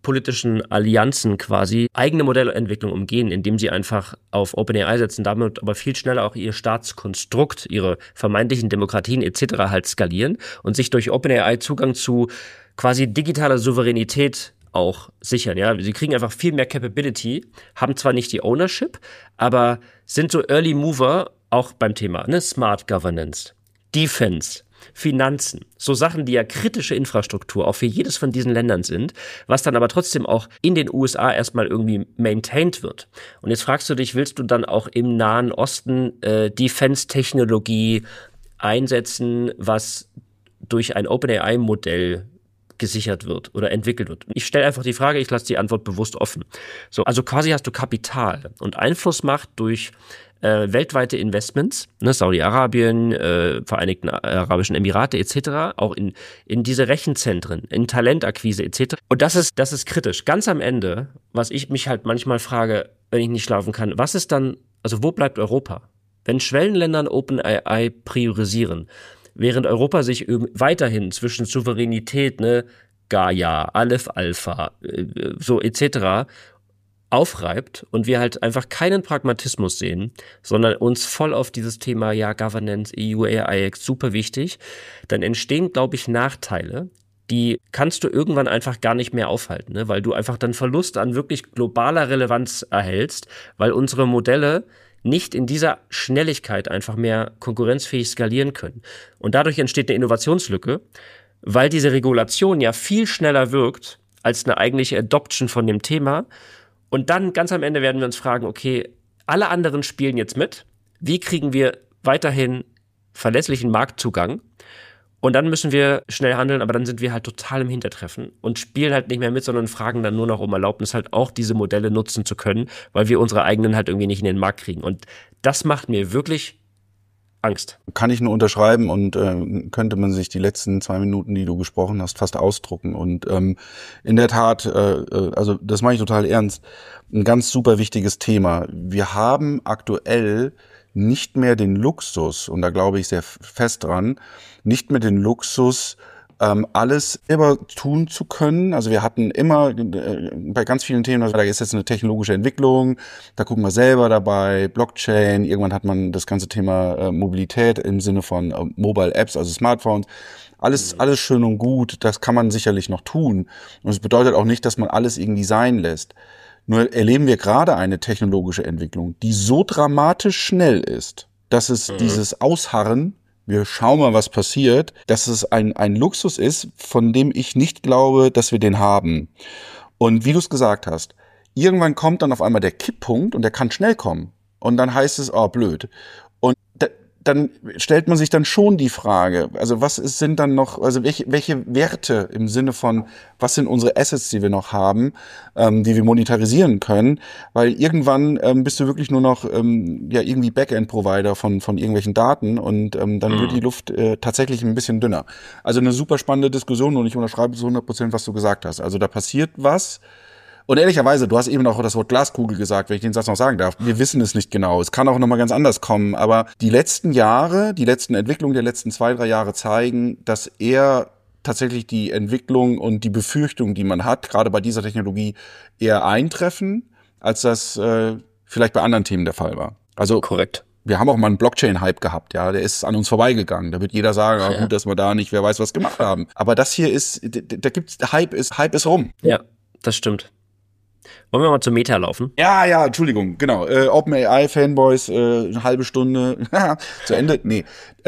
politischen Allianzen quasi eigene Modellentwicklung umgehen, indem sie einfach auf OpenAI setzen, damit aber viel schneller auch ihr Staatskonstrukt, ihre vermeintlichen Demokratien etc. halt skalieren und sich durch OpenAI Zugang zu quasi digitaler Souveränität auch sichern. Ja, sie kriegen einfach viel mehr Capability, haben zwar nicht die Ownership, aber sind so Early Mover auch beim Thema, ne? Smart Governance, Defense, Finanzen, so Sachen, die ja kritische Infrastruktur auch für jedes von diesen Ländern sind, was dann aber trotzdem auch in den USA erstmal irgendwie maintained wird. Und jetzt fragst du dich, willst du dann auch im Nahen Osten Defense-Technologie einsetzen, was durch ein OpenAI-Modell gesichert wird oder entwickelt wird? Ich stelle einfach die Frage, ich lasse die Antwort bewusst offen. So, also quasi hast du Kapital und Einflussmacht durch weltweite Investments, ne, Saudi-Arabien, Vereinigten Arabischen Emirate etc., auch in diese Rechenzentren, in Talentakquise etc. Und das ist kritisch. Ganz am Ende, was ich mich halt manchmal frage, wenn ich nicht schlafen kann, was ist dann, also wo bleibt Europa? Wenn Schwellenländern OpenAI priorisieren, während Europa sich weiterhin zwischen Souveränität, ne, Gaia, Aleph Alpha, so etc., aufreibt und wir halt einfach keinen Pragmatismus sehen, sondern uns voll auf dieses Thema, ja, Governance, EU, AI, super wichtig, dann entstehen, glaube ich, Nachteile, die kannst du irgendwann einfach gar nicht mehr aufhalten, ne? Weil du einfach dann Verlust an wirklich globaler Relevanz erhältst, weil unsere Modelle nicht in dieser Schnelligkeit einfach mehr konkurrenzfähig skalieren können. Und dadurch entsteht eine Innovationslücke, weil diese Regulation ja viel schneller wirkt als eine eigentliche Adoption von dem Thema. Und dann ganz am Ende werden wir uns fragen, okay, alle anderen spielen jetzt mit. Wie kriegen wir weiterhin verlässlichen Marktzugang? Und dann müssen wir schnell handeln, aber dann sind wir halt total im Hintertreffen und spielen halt nicht mehr mit, sondern fragen dann nur noch um Erlaubnis, halt auch diese Modelle nutzen zu können, weil wir unsere eigenen halt irgendwie nicht in den Markt kriegen. Und das macht mir wirklich Angst. Kann ich nur unterschreiben und könnte man sich die letzten 2 Minuten, die du gesprochen hast, fast ausdrucken. Und in der Tat, also das meine ich total ernst, ein ganz super wichtiges Thema. Wir haben aktuell nicht mehr den Luxus, und da glaube ich sehr fest dran, nicht mehr den Luxus, alles selber tun zu können. Also wir hatten immer bei ganz vielen Themen, also da ist jetzt eine technologische Entwicklung, da gucken wir selber dabei, Blockchain, irgendwann hat man das ganze Thema Mobilität im Sinne von Mobile Apps, also Smartphones. Alles schön und gut, das kann man sicherlich noch tun. Und es bedeutet auch nicht, dass man alles irgendwie sein lässt. Nur erleben wir gerade eine technologische Entwicklung, die so dramatisch schnell ist, dass es dieses Ausharren, wir schauen mal, was passiert, dass es ein Luxus ist, von dem ich nicht glaube, dass wir den haben. Und wie du es gesagt hast, irgendwann kommt dann auf einmal der Kipppunkt und der kann schnell kommen. Und dann heißt es, oh, blöd. Und dann stellt man sich dann schon die Frage, also sind dann noch, also welche Werte im Sinne von, was sind unsere Assets, die wir noch haben, die wir monetarisieren können, weil irgendwann bist du wirklich nur noch irgendwie Backend-Provider von irgendwelchen Daten und dann wird die Luft tatsächlich ein bisschen dünner. Also eine super spannende Diskussion und ich unterschreibe zu 100%, was du gesagt hast. Also da passiert was. Und ehrlicherweise, du hast eben auch das Wort Glaskugel gesagt, wenn ich den Satz noch sagen darf. Wir wissen es nicht genau. Es kann auch nochmal ganz anders kommen. Aber die letzten Entwicklungen der letzten 2-3 Jahre zeigen, dass eher tatsächlich die Entwicklung und die Befürchtung, die man hat, gerade bei dieser Technologie, eher eintreffen, als das vielleicht bei anderen Themen der Fall war. Also korrekt. Wir haben auch mal einen Blockchain-Hype gehabt, ja, der ist an uns vorbeigegangen. Da wird jeder sagen, gut, dass wir da nicht, wer weiß, was gemacht haben. Aber das hier ist, Hype ist rum. Ja, das stimmt. Wollen wir mal zur Meta laufen? Ja, Entschuldigung, genau. OpenAI-Fanboys, eine halbe Stunde zu Ende. Nee.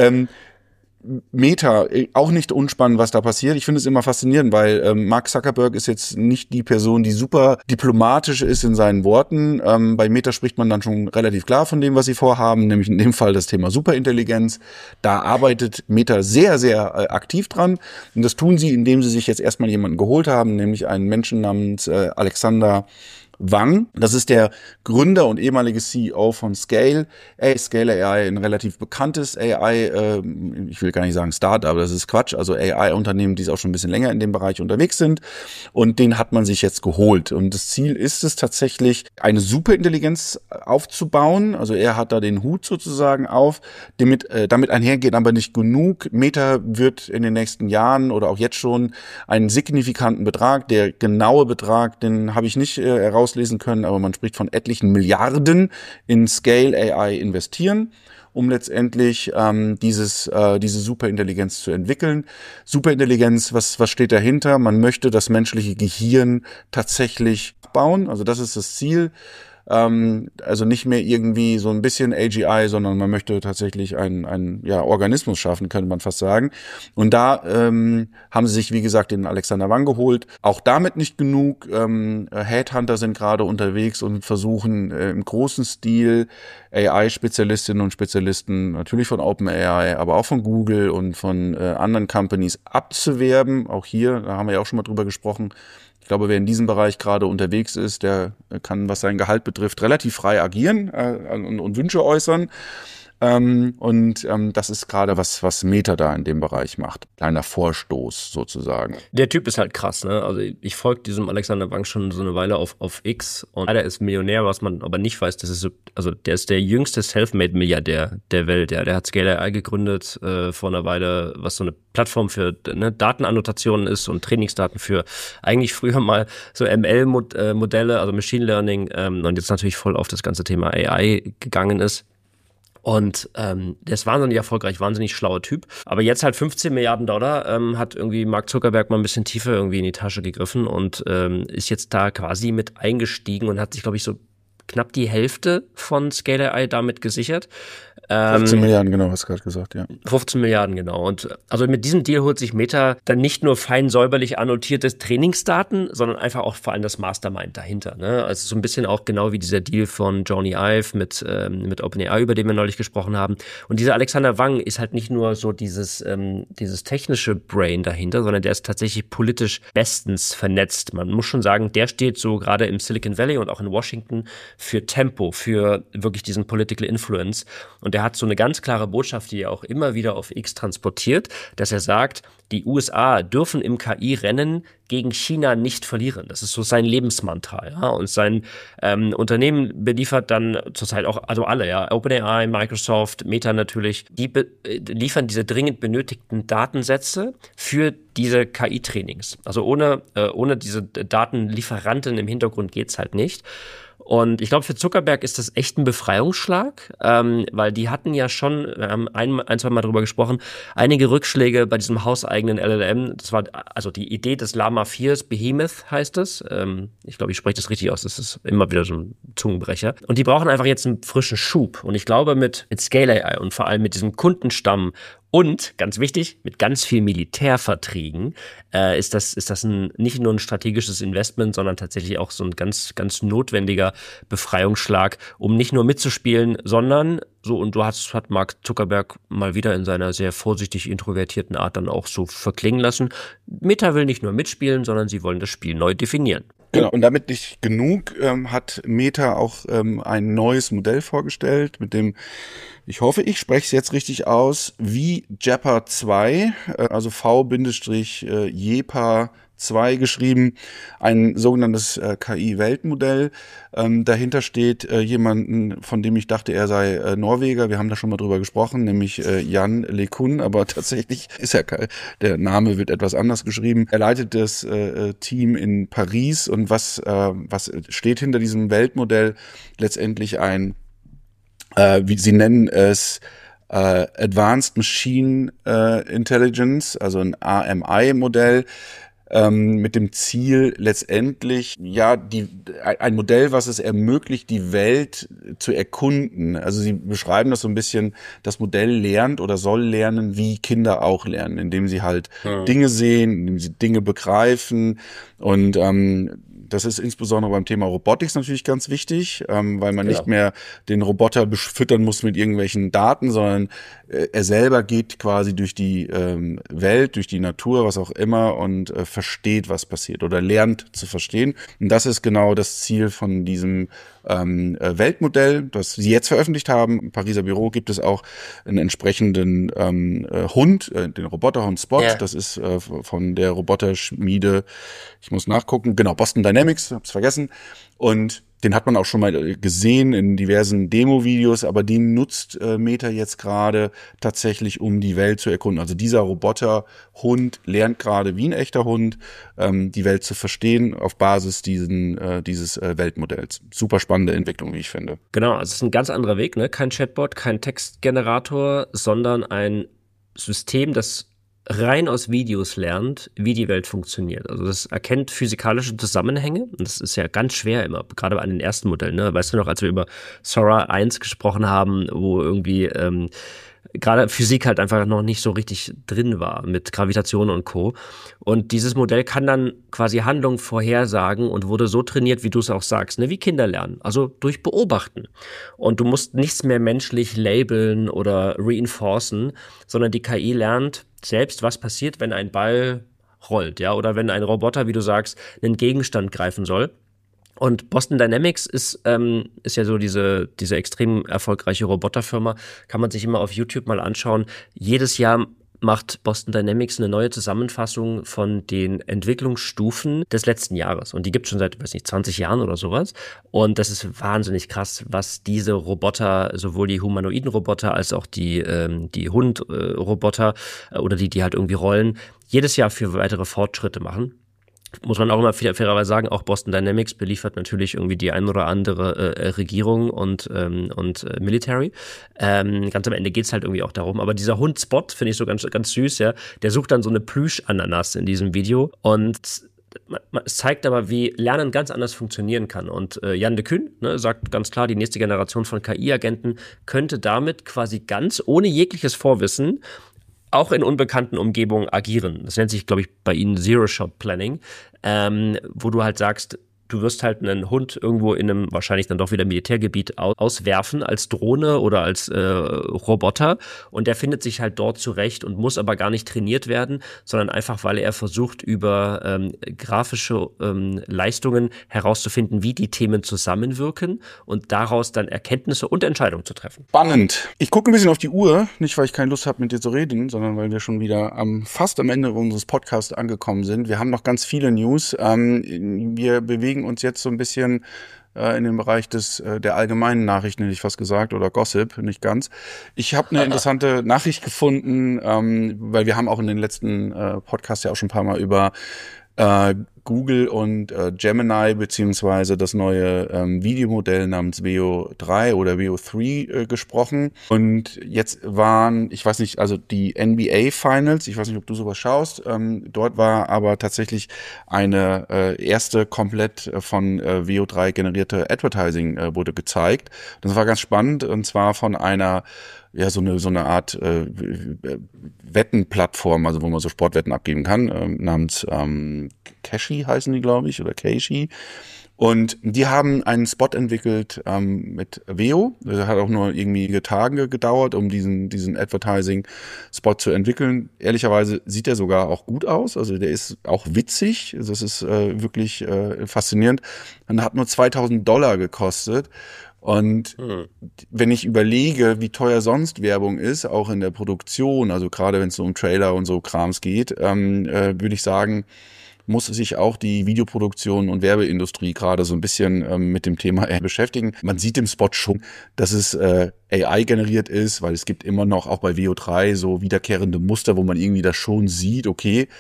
Meta, auch nicht unspannend, was da passiert. Ich finde es immer faszinierend, weil Mark Zuckerberg ist jetzt nicht die Person, die super diplomatisch ist in seinen Worten. Bei Meta spricht man dann schon relativ klar von dem, was sie vorhaben, nämlich in dem Fall das Thema Superintelligenz. Da arbeitet Meta sehr, sehr aktiv dran. Und das tun sie, indem sie sich jetzt erstmal jemanden geholt haben, nämlich einen Menschen namens Alexander Wang. Das ist der Gründer und ehemalige CEO von Scale. Scale AI, ein relativ bekanntes AI, ich will gar nicht sagen Startup, das ist Quatsch, also AI-Unternehmen, die auch schon ein bisschen länger in dem Bereich unterwegs sind. Und den hat man sich jetzt geholt. Und das Ziel ist es tatsächlich, eine Superintelligenz aufzubauen. Also er hat da den Hut sozusagen auf. Damit einhergeht aber nicht genug. Meta wird in den nächsten Jahren oder auch jetzt schon einen signifikanten Betrag, der genaue Betrag, den habe ich nicht herauslesen können, aber man spricht von etlichen Milliarden in Scale AI investieren, um letztendlich diese Superintelligenz zu entwickeln. Superintelligenz, was steht dahinter? Man möchte das menschliche Gehirn tatsächlich bauen, also das ist das Ziel. Also nicht mehr irgendwie so ein bisschen AGI, sondern man möchte tatsächlich einen Organismus schaffen, könnte man fast sagen. Und da haben sie sich, wie gesagt, den Alexander Wang geholt. Auch damit nicht genug. Headhunter sind gerade unterwegs und versuchen im großen Stil AI-Spezialistinnen und Spezialisten, natürlich von OpenAI, aber auch von Google und von anderen Companies abzuwerben. Auch hier, da haben wir ja auch schon mal drüber gesprochen. Ich glaube, wer in diesem Bereich gerade unterwegs ist, der kann, was sein Gehalt betrifft, relativ frei agieren und Wünsche äußern. Das ist gerade was Meta da in dem Bereich macht. Kleiner Vorstoß sozusagen. Der Typ ist halt krass, ne? Also ich folge diesem Alexander Wang schon so eine Weile auf X und leider ist Millionär, was man aber nicht weiß, der ist der jüngste Selfmade-Milliardär der Welt. Ja. Der hat Scale AI gegründet vor einer Weile, was so eine Plattform für Datenannotationen ist und Trainingsdaten für eigentlich früher mal so ML-Modelle, also Machine Learning und jetzt natürlich voll auf das ganze Thema AI gegangen ist. Und der ist wahnsinnig erfolgreich, wahnsinnig schlauer Typ. Aber jetzt halt 15 Milliarden Dollar hat irgendwie Mark Zuckerberg mal ein bisschen tiefer irgendwie in die Tasche gegriffen und ist jetzt da quasi mit eingestiegen und hat sich, glaube ich, so knapp die Hälfte von Scale AI damit gesichert. 15 Milliarden, genau, hast du gerade gesagt, ja. 15 Milliarden, genau. Und also mit diesem Deal holt sich Meta dann nicht nur fein säuberlich annotiertes Trainingsdaten, sondern einfach auch vor allem das Mastermind dahinter. Ne? Also so ein bisschen auch genau wie dieser Deal von Jony Ive mit OpenAI, über den wir neulich gesprochen haben. Und dieser Alexander Wang ist halt nicht nur so dieses technische Brain dahinter, sondern der ist tatsächlich politisch bestens vernetzt. Man muss schon sagen, der steht so gerade im Silicon Valley und auch in Washington für Tempo, für wirklich diesen Political Influence. Und der hat so eine ganz klare Botschaft, die er auch immer wieder auf X transportiert, dass er sagt, die USA dürfen im KI-Rennen gegen China nicht verlieren. Das ist so sein Lebensmantra. Ja? Und sein Unternehmen beliefert dann zurzeit auch, also alle, ja, OpenAI, Microsoft, Meta natürlich, die liefern diese dringend benötigten Datensätze für diese KI-Trainings. Also ohne diese Datenlieferanten im Hintergrund geht's halt nicht. Und ich glaube, für Zuckerberg ist das echt ein Befreiungsschlag, weil die hatten ja schon, wir haben ein, zwei Mal drüber gesprochen, einige Rückschläge bei diesem hauseigenen LLM. Das war also die Idee des Llama 4s, Behemoth heißt es. Ich glaube, ich spreche das richtig aus, das ist immer wieder so ein Zungenbrecher. Und die brauchen einfach jetzt einen frischen Schub. Und ich glaube, mit Scale AI und vor allem mit diesem Kundenstamm und, ganz wichtig, mit ganz viel Militärverträgen ist das nicht nur ein strategisches Investment, sondern tatsächlich auch so ein ganz, ganz notwendiger Befreiungsschlag, um nicht nur mitzuspielen, sondern so, und hat Mark Zuckerberg mal wieder in seiner sehr vorsichtig introvertierten Art dann auch so verklingen lassen. Meta will nicht nur mitspielen, sondern sie wollen das Spiel neu definieren. Genau, und damit nicht genug, hat Meta auch ein neues Modell vorgestellt, mit dem, ich hoffe, ich spreche es jetzt richtig aus, VJEPA 2, also V-JEPA 2 geschrieben, ein sogenanntes KI-Weltmodell. Dahinter steht jemanden, von dem ich dachte, er sei Norweger. Wir haben da schon mal drüber gesprochen, nämlich Jan LeCun, aber tatsächlich ist der Name wird etwas anders geschrieben. Er leitet das Team in Paris und was steht hinter diesem Weltmodell? Letztendlich wie sie nennen es, Advanced Machine Intelligence, also ein AMI-Modell, mit dem Ziel letztendlich, ein Modell, was es ermöglicht, die Welt zu erkunden. Also sie beschreiben das so ein bisschen, das Modell lernt oder soll lernen, wie Kinder auch lernen, indem sie halt Dinge sehen, indem sie Dinge begreifen und Das ist insbesondere beim Thema Robotics natürlich ganz wichtig, weil man nicht mehr den Roboter füttern muss mit irgendwelchen Daten, sondern er selber geht quasi durch die Welt, durch die Natur, was auch immer und versteht, was passiert oder lernt zu verstehen. Und das ist genau das Ziel von diesem Weltmodell, das sie jetzt veröffentlicht haben. Im Pariser Büro gibt es auch einen entsprechenden Hund, den Roboterhund Spot. Yeah. Das ist von der Roboterschmiede, ich muss nachgucken, genau, Boston Dynamics, hab's vergessen. Und den hat man auch schon mal gesehen in diversen Demo-Videos, aber den nutzt Meta jetzt gerade tatsächlich, um die Welt zu erkunden. Also dieser Roboterhund lernt gerade wie ein echter Hund, die Welt zu verstehen auf Basis dieses Weltmodells. Super spannende Entwicklung, wie ich finde. Genau, also es ist ein ganz anderer Weg, ne? Kein Chatbot, kein Textgenerator, sondern ein System, das rein aus Videos lernt, wie die Welt funktioniert. Also das erkennt physikalische Zusammenhänge und das ist ja ganz schwer immer, gerade bei den ersten Modellen. Ne? Weißt du noch, als wir über Sora 1 gesprochen haben, wo irgendwie gerade Physik halt einfach noch nicht so richtig drin war mit Gravitation und Co. Und dieses Modell kann dann quasi Handlungen vorhersagen und wurde so trainiert, wie du es auch sagst, ne? Wie Kinder lernen, also durch Beobachten. Und du musst nichts mehr menschlich labeln oder reinforcen, sondern die KI lernt selbst, was passiert, wenn ein Ball rollt, ja, oder wenn ein Roboter, wie du sagst, einen Gegenstand greifen soll. Und Boston Dynamics ist ja so diese extrem erfolgreiche Roboterfirma, kann man sich immer auf YouTube mal anschauen. Jedes Jahr macht Boston Dynamics eine neue Zusammenfassung von den Entwicklungsstufen des letzten Jahres. Und die gibt es schon seit, 20 Jahren oder sowas. Und das ist wahnsinnig krass, was diese Roboter, sowohl die humanoiden Roboter als auch die Hundroboter oder die halt irgendwie rollen, jedes Jahr für weitere Fortschritte machen. Muss man auch immer fairerweise sagen, auch Boston Dynamics beliefert natürlich irgendwie die ein oder andere Regierung und Military. Ganz am Ende geht's halt irgendwie auch darum. Aber dieser Hund Spot finde ich so ganz, ganz süß, ja. Der sucht dann so eine Plüschananas in diesem Video und es zeigt aber, wie Lernen ganz anders funktionieren kann. Und Jan de Kuhn sagt ganz klar, die nächste Generation von KI-Agenten könnte damit quasi ganz ohne jegliches Vorwissen auch in unbekannten Umgebungen agieren. Das nennt sich, glaube ich, bei Ihnen Zero-Shot-Planning, wo du halt sagst, du wirst halt einen Hund irgendwo in einem wahrscheinlich dann doch wieder Militärgebiet auswerfen als Drohne oder als Roboter und der findet sich halt dort zurecht und muss aber gar nicht trainiert werden, sondern einfach, weil er versucht, über grafische Leistungen herauszufinden, wie die Themen zusammenwirken und daraus dann Erkenntnisse und Entscheidungen zu treffen. Spannend. Ich gucke ein bisschen auf die Uhr, nicht weil ich keine Lust habe, mit dir zu reden, sondern weil wir schon wieder fast am Ende unseres Podcasts angekommen sind. Wir haben noch ganz viele News. Wir bewegen uns jetzt so ein bisschen in den Bereich der allgemeinen Nachrichten, hätte ich fast gesagt, oder Gossip, nicht ganz. Ich habe eine interessante Nachricht gefunden, weil wir haben auch in den letzten Podcasts ja auch schon ein paar Mal über Google und Gemini beziehungsweise das neue Videomodell namens Veo 3 oder Veo 3 gesprochen. Und jetzt waren, ich weiß nicht, also die NBA Finals, ich weiß nicht, ob du sowas schaust, dort war aber tatsächlich eine erste komplett von Veo 3 generierte Advertising wurde gezeigt. Das war ganz spannend und zwar von einer so eine Art Wettenplattform, also wo man so Sportwetten abgeben kann, namens Cashi heißen die, glaube ich, oder Cashi. Und die haben einen Spot entwickelt mit Veo. Das hat auch nur irgendwie Tage gedauert, um diesen Advertising-Spot zu entwickeln. Ehrlicherweise sieht der sogar auch gut aus. Also der ist auch witzig. Das ist wirklich faszinierend. Und hat nur $2.000 gekostet. Und wenn ich überlege, wie teuer sonst Werbung ist, auch in der Produktion, also gerade wenn es so um Trailer und so Krams geht, würde ich sagen, muss sich auch die Videoproduktion und Werbeindustrie gerade so ein bisschen mit dem Thema beschäftigen. Man sieht im Spot schon, dass es AI generiert ist, weil es gibt immer noch auch bei Veo 3 so wiederkehrende Muster, wo man irgendwie das schon sieht, okay.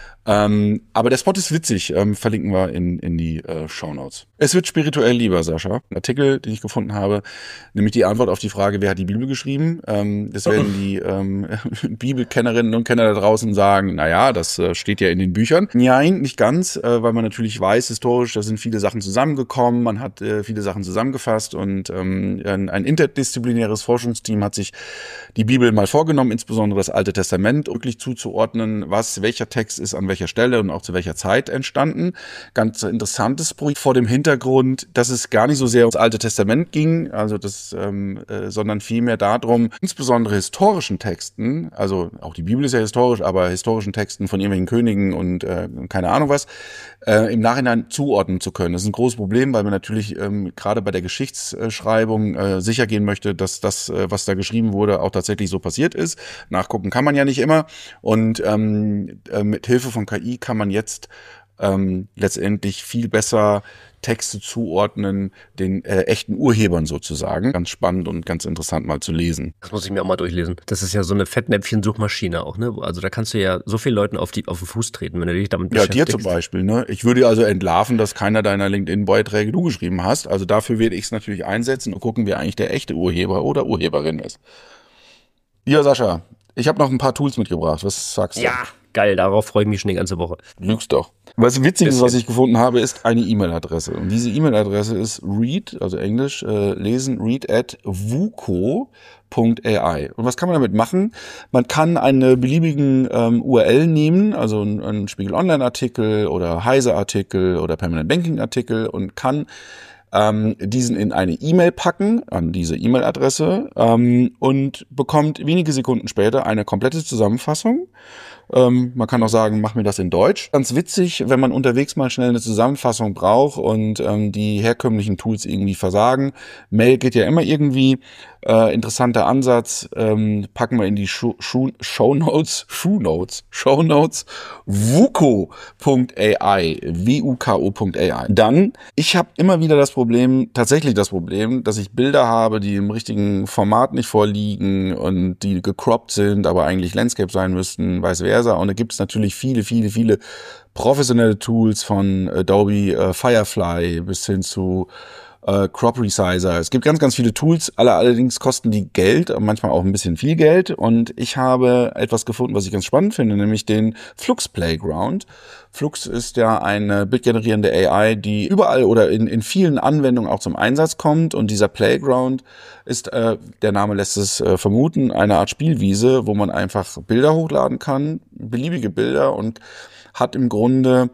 Aber der Spot ist witzig, verlinken wir in die Shownotes. Es wird spirituell lieber, Sascha. Ein Artikel, den ich gefunden habe, nämlich die Antwort auf die Frage, wer hat die Bibel geschrieben. Das werden die Bibelkennerinnen und Kenner da draußen sagen, naja, das steht ja in den Büchern. Nein, nicht ganz, weil man natürlich weiß, historisch, da sind viele Sachen zusammengekommen, man hat viele Sachen zusammengefasst und ein interdisziplinäres Forschungsteam hat sich die Bibel mal vorgenommen, insbesondere das Alte Testament, wirklich zuzuordnen, welcher Text ist an welcher Stelle und auch zu welcher Zeit entstanden. Ganz interessantes Projekt vor dem Hintergrund, dass es gar nicht so sehr ums Alte Testament ging, also sondern vielmehr darum, insbesondere historischen Texten, also auch die Bibel ist ja historisch, aber historischen Texten von irgendwelchen Königen und keine Ahnung was, im Nachhinein zuordnen zu können. Das ist ein großes Problem, weil man natürlich gerade bei der Geschichtsschreibung sicher gehen möchte, dass das, was da geschrieben wurde, auch tatsächlich so passiert ist. Nachgucken kann man ja nicht immer. Und mit Hilfe von KI kann man jetzt letztendlich viel besser Texte zuordnen, den echten Urhebern sozusagen. Ganz spannend und ganz interessant mal zu lesen. Das muss ich mir auch mal durchlesen. Das ist ja so eine Fettnäpfchen-Suchmaschine auch, ne? Also da kannst du ja so vielen Leuten auf den Fuß treten, wenn du dich damit beschäftigst. Ja, dir zum Beispiel, ne? Ich würde also entlarven, dass keiner deiner LinkedIn-Beiträge du geschrieben hast. Also dafür werde ich es natürlich einsetzen und gucken, wer eigentlich der echte Urheber oder Urheberin ist. Ja, Sascha, ich habe noch ein paar Tools mitgebracht. Was sagst du? Ja, geil, darauf freue ich mich schon die ganze Woche. Lügst doch. Was Witziges, was ich gefunden habe, ist eine E-Mail-Adresse. Und diese E-Mail-Adresse ist read, also Englisch, lesen, read@wuko.ai. Und was kann man damit machen? Man kann eine beliebigen URL nehmen, also einen Spiegel Online-Artikel oder Heise-Artikel oder Permanent Banking-Artikel und kann diesen in eine E-Mail packen, an diese E-Mail-Adresse, und bekommt wenige Sekunden später eine komplette Zusammenfassung. Man kann auch sagen, mach mir das in Deutsch. Ganz witzig, wenn man unterwegs mal schnell eine Zusammenfassung braucht und die herkömmlichen Tools irgendwie versagen. Mail geht ja immer irgendwie. Interessanter Ansatz, packen wir in die Shownotes, wuko.ai, wuko.ai. Dann, ich habe immer wieder tatsächlich das Problem, dass ich Bilder habe, die im richtigen Format nicht vorliegen und die gecroppt sind, aber eigentlich Landscape sein müssten, vice versa. Und da gibt es natürlich viele professionelle Tools von Adobe Firefly bis hin zu Crop Resizer. Es gibt ganz viele Tools, allerdings kosten die Geld, manchmal auch ein bisschen viel Geld. Und ich habe etwas gefunden, was ich ganz spannend finde, nämlich den Flux Playground. Flux ist ja eine bildgenerierende AI, die überall oder in vielen Anwendungen auch zum Einsatz kommt. Und dieser Playground ist, der Name lässt es vermuten, eine Art Spielwiese, wo man einfach Bilder hochladen kann, beliebige Bilder, und hat im Grunde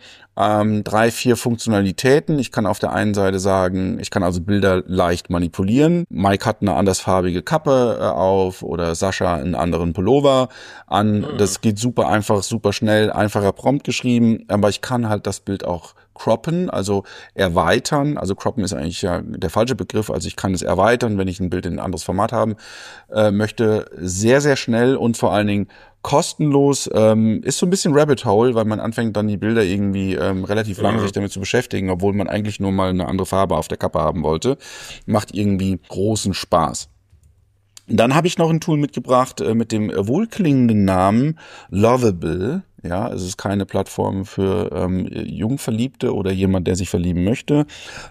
3-4 Funktionalitäten. Ich kann auf der einen Seite sagen, ich kann also Bilder leicht manipulieren. Mike hat eine andersfarbige Kappe auf oder Sascha einen anderen Pullover an. Das geht super einfach, super schnell, einfacher Prompt geschrieben. Aber ich kann halt das Bild auch croppen, also erweitern. Also croppen ist eigentlich ja der falsche Begriff. Also ich kann es erweitern, wenn ich ein Bild in ein anderes Format haben möchte. Sehr, sehr schnell und vor allen Dingen kostenlos. Ist so ein bisschen Rabbit Hole, weil man anfängt dann die Bilder irgendwie relativ lange sich damit zu beschäftigen, obwohl man eigentlich nur mal eine andere Farbe auf der Kappe haben wollte. Macht irgendwie großen Spaß. Dann habe ich noch ein Tool mitgebracht mit dem wohlklingenden Namen Lovable. Ja, es ist keine Plattform für Jungverliebte oder jemand, der sich verlieben möchte.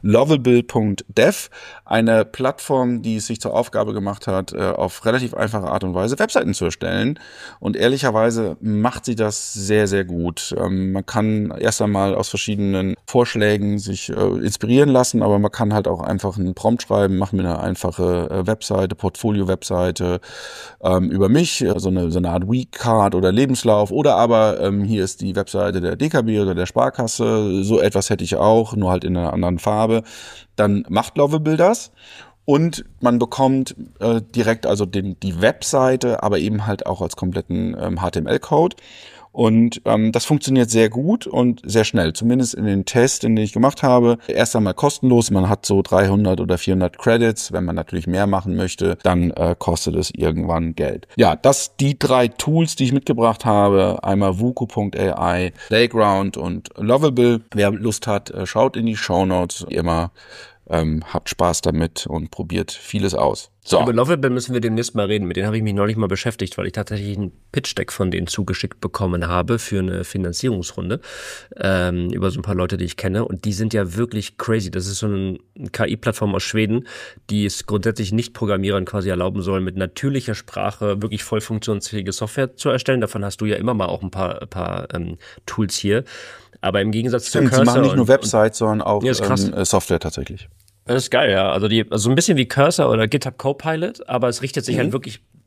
Lovable.dev, eine Plattform, die es sich zur Aufgabe gemacht hat, auf relativ einfache Art und Weise Webseiten zu erstellen. Und ehrlicherweise macht sie das sehr, sehr gut. Man kann erst einmal aus verschiedenen Vorschlägen sich inspirieren lassen, aber man kann halt auch einfach einen Prompt schreiben, mach mir eine einfache Webseite, Portfolio-Webseite über mich, so eine Art Week-Card oder Lebenslauf, oder aber hier ist die Webseite der DKB oder der Sparkasse, so etwas hätte ich auch, nur halt in einer anderen Farbe. Dann macht Lovable das und man bekommt direkt also die Webseite, aber eben halt auch als kompletten HTML-Code. Und das funktioniert sehr gut und sehr schnell, zumindest in den Tests, in denen ich gemacht habe. Erst einmal kostenlos, man hat so 300 oder 400 Credits. Wenn man natürlich mehr machen möchte, dann kostet es irgendwann Geld. Ja, das die 3 Tools, die ich mitgebracht habe. Einmal wuko.ai, Playground und Lovable. Wer Lust hat, schaut in die Shownotes. Wie immer, habt Spaß damit und probiert vieles aus. So. Über Lovable müssen wir demnächst mal reden. Mit denen habe ich mich neulich mal beschäftigt, weil ich tatsächlich ein Pitch-Deck von denen zugeschickt bekommen habe für eine Finanzierungsrunde über so ein paar Leute, die ich kenne. Und die sind ja wirklich crazy. Das ist so eine KI-Plattform aus Schweden, die es grundsätzlich Nicht-Programmierern quasi erlauben soll, mit natürlicher Sprache wirklich voll funktionsfähige Software zu erstellen. Davon hast du ja immer mal auch ein paar Tools hier. Aber im Gegensatz zu Cursor... Sie machen nicht nur Websites, sondern auch Software tatsächlich. Das ist geil, ja. Also ein bisschen wie Cursor oder GitHub Copilot, aber es richtet sich halt wirklich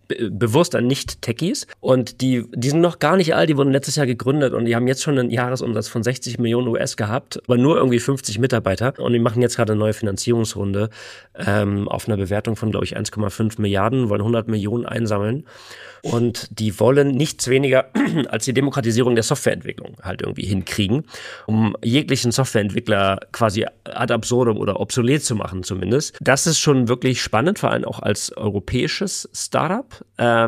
bewusst an Nicht-Techies. Und die sind noch gar nicht alt, die wurden letztes Jahr gegründet und die haben jetzt schon einen Jahresumsatz von 60 Millionen US gehabt, aber nur irgendwie 50 Mitarbeiter. Und die machen jetzt gerade eine neue Finanzierungsrunde auf einer Bewertung von, glaube ich, 1,5 Milliarden, wollen 100 Millionen einsammeln. Und die wollen nichts weniger als die Demokratisierung der Softwareentwicklung halt irgendwie hinkriegen, um jeglichen Softwareentwickler quasi ad absurdum oder obsolet zu machen zumindest. Das ist schon wirklich spannend, vor allem auch als europäisches Startup. Da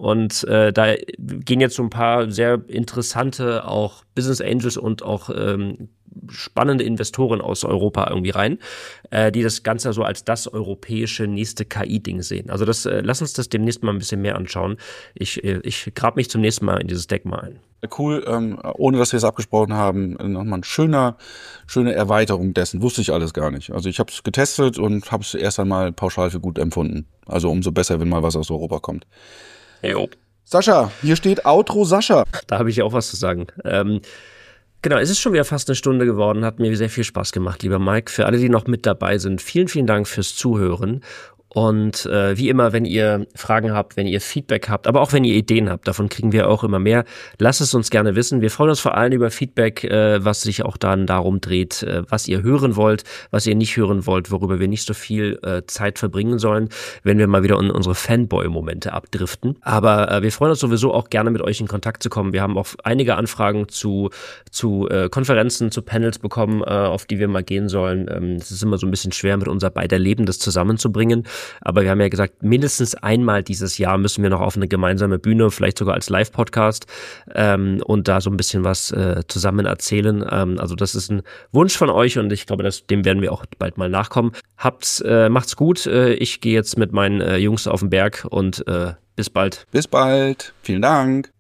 gehen jetzt so ein paar sehr interessante auch Business Angels und auch spannende Investoren aus Europa irgendwie rein, die das Ganze so als das europäische nächste KI-Ding sehen. Also lass uns das demnächst mal ein bisschen mehr anschauen. Ich grab mich zum nächsten Mal in dieses Deck mal ein. Cool, ohne dass wir es abgesprochen haben, nochmal eine schöne Erweiterung dessen. Wusste ich alles gar nicht. Also ich habe es getestet und habe es erst einmal pauschal für gut empfunden. Also umso besser, wenn mal was aus Europa kommt. Jo. Sascha, hier steht Outro Sascha. Da habe ich ja auch was zu sagen. Genau, es ist schon wieder fast eine Stunde geworden, hat mir sehr viel Spaß gemacht, lieber Mike. Für alle, die noch mit dabei sind, vielen, vielen Dank fürs Zuhören. Und wie immer, wenn ihr Fragen habt, wenn ihr Feedback habt, aber auch wenn ihr Ideen habt, davon kriegen wir auch immer mehr, lasst es uns gerne wissen. Wir freuen uns vor allem über Feedback, was sich auch dann darum dreht, was ihr hören wollt, was ihr nicht hören wollt, worüber wir nicht so viel Zeit verbringen sollen, wenn wir mal wieder in unsere Fanboy-Momente abdriften. Aber wir freuen uns sowieso auch gerne, mit euch in Kontakt zu kommen. Wir haben auch einige Anfragen zu Konferenzen, zu Panels bekommen, auf die wir mal gehen sollen. Es ist immer so ein bisschen schwer, mit unser beider Leben das zusammenzubringen. Aber wir haben ja gesagt, mindestens einmal dieses Jahr müssen wir noch auf eine gemeinsame Bühne, vielleicht sogar als Live-Podcast und da so ein bisschen was zusammen erzählen. Also das ist ein Wunsch von euch und ich glaube, dem werden wir auch bald mal nachkommen. Macht's gut. Ich gehe jetzt mit meinen Jungs auf den Berg und bis bald. Bis bald. Vielen Dank.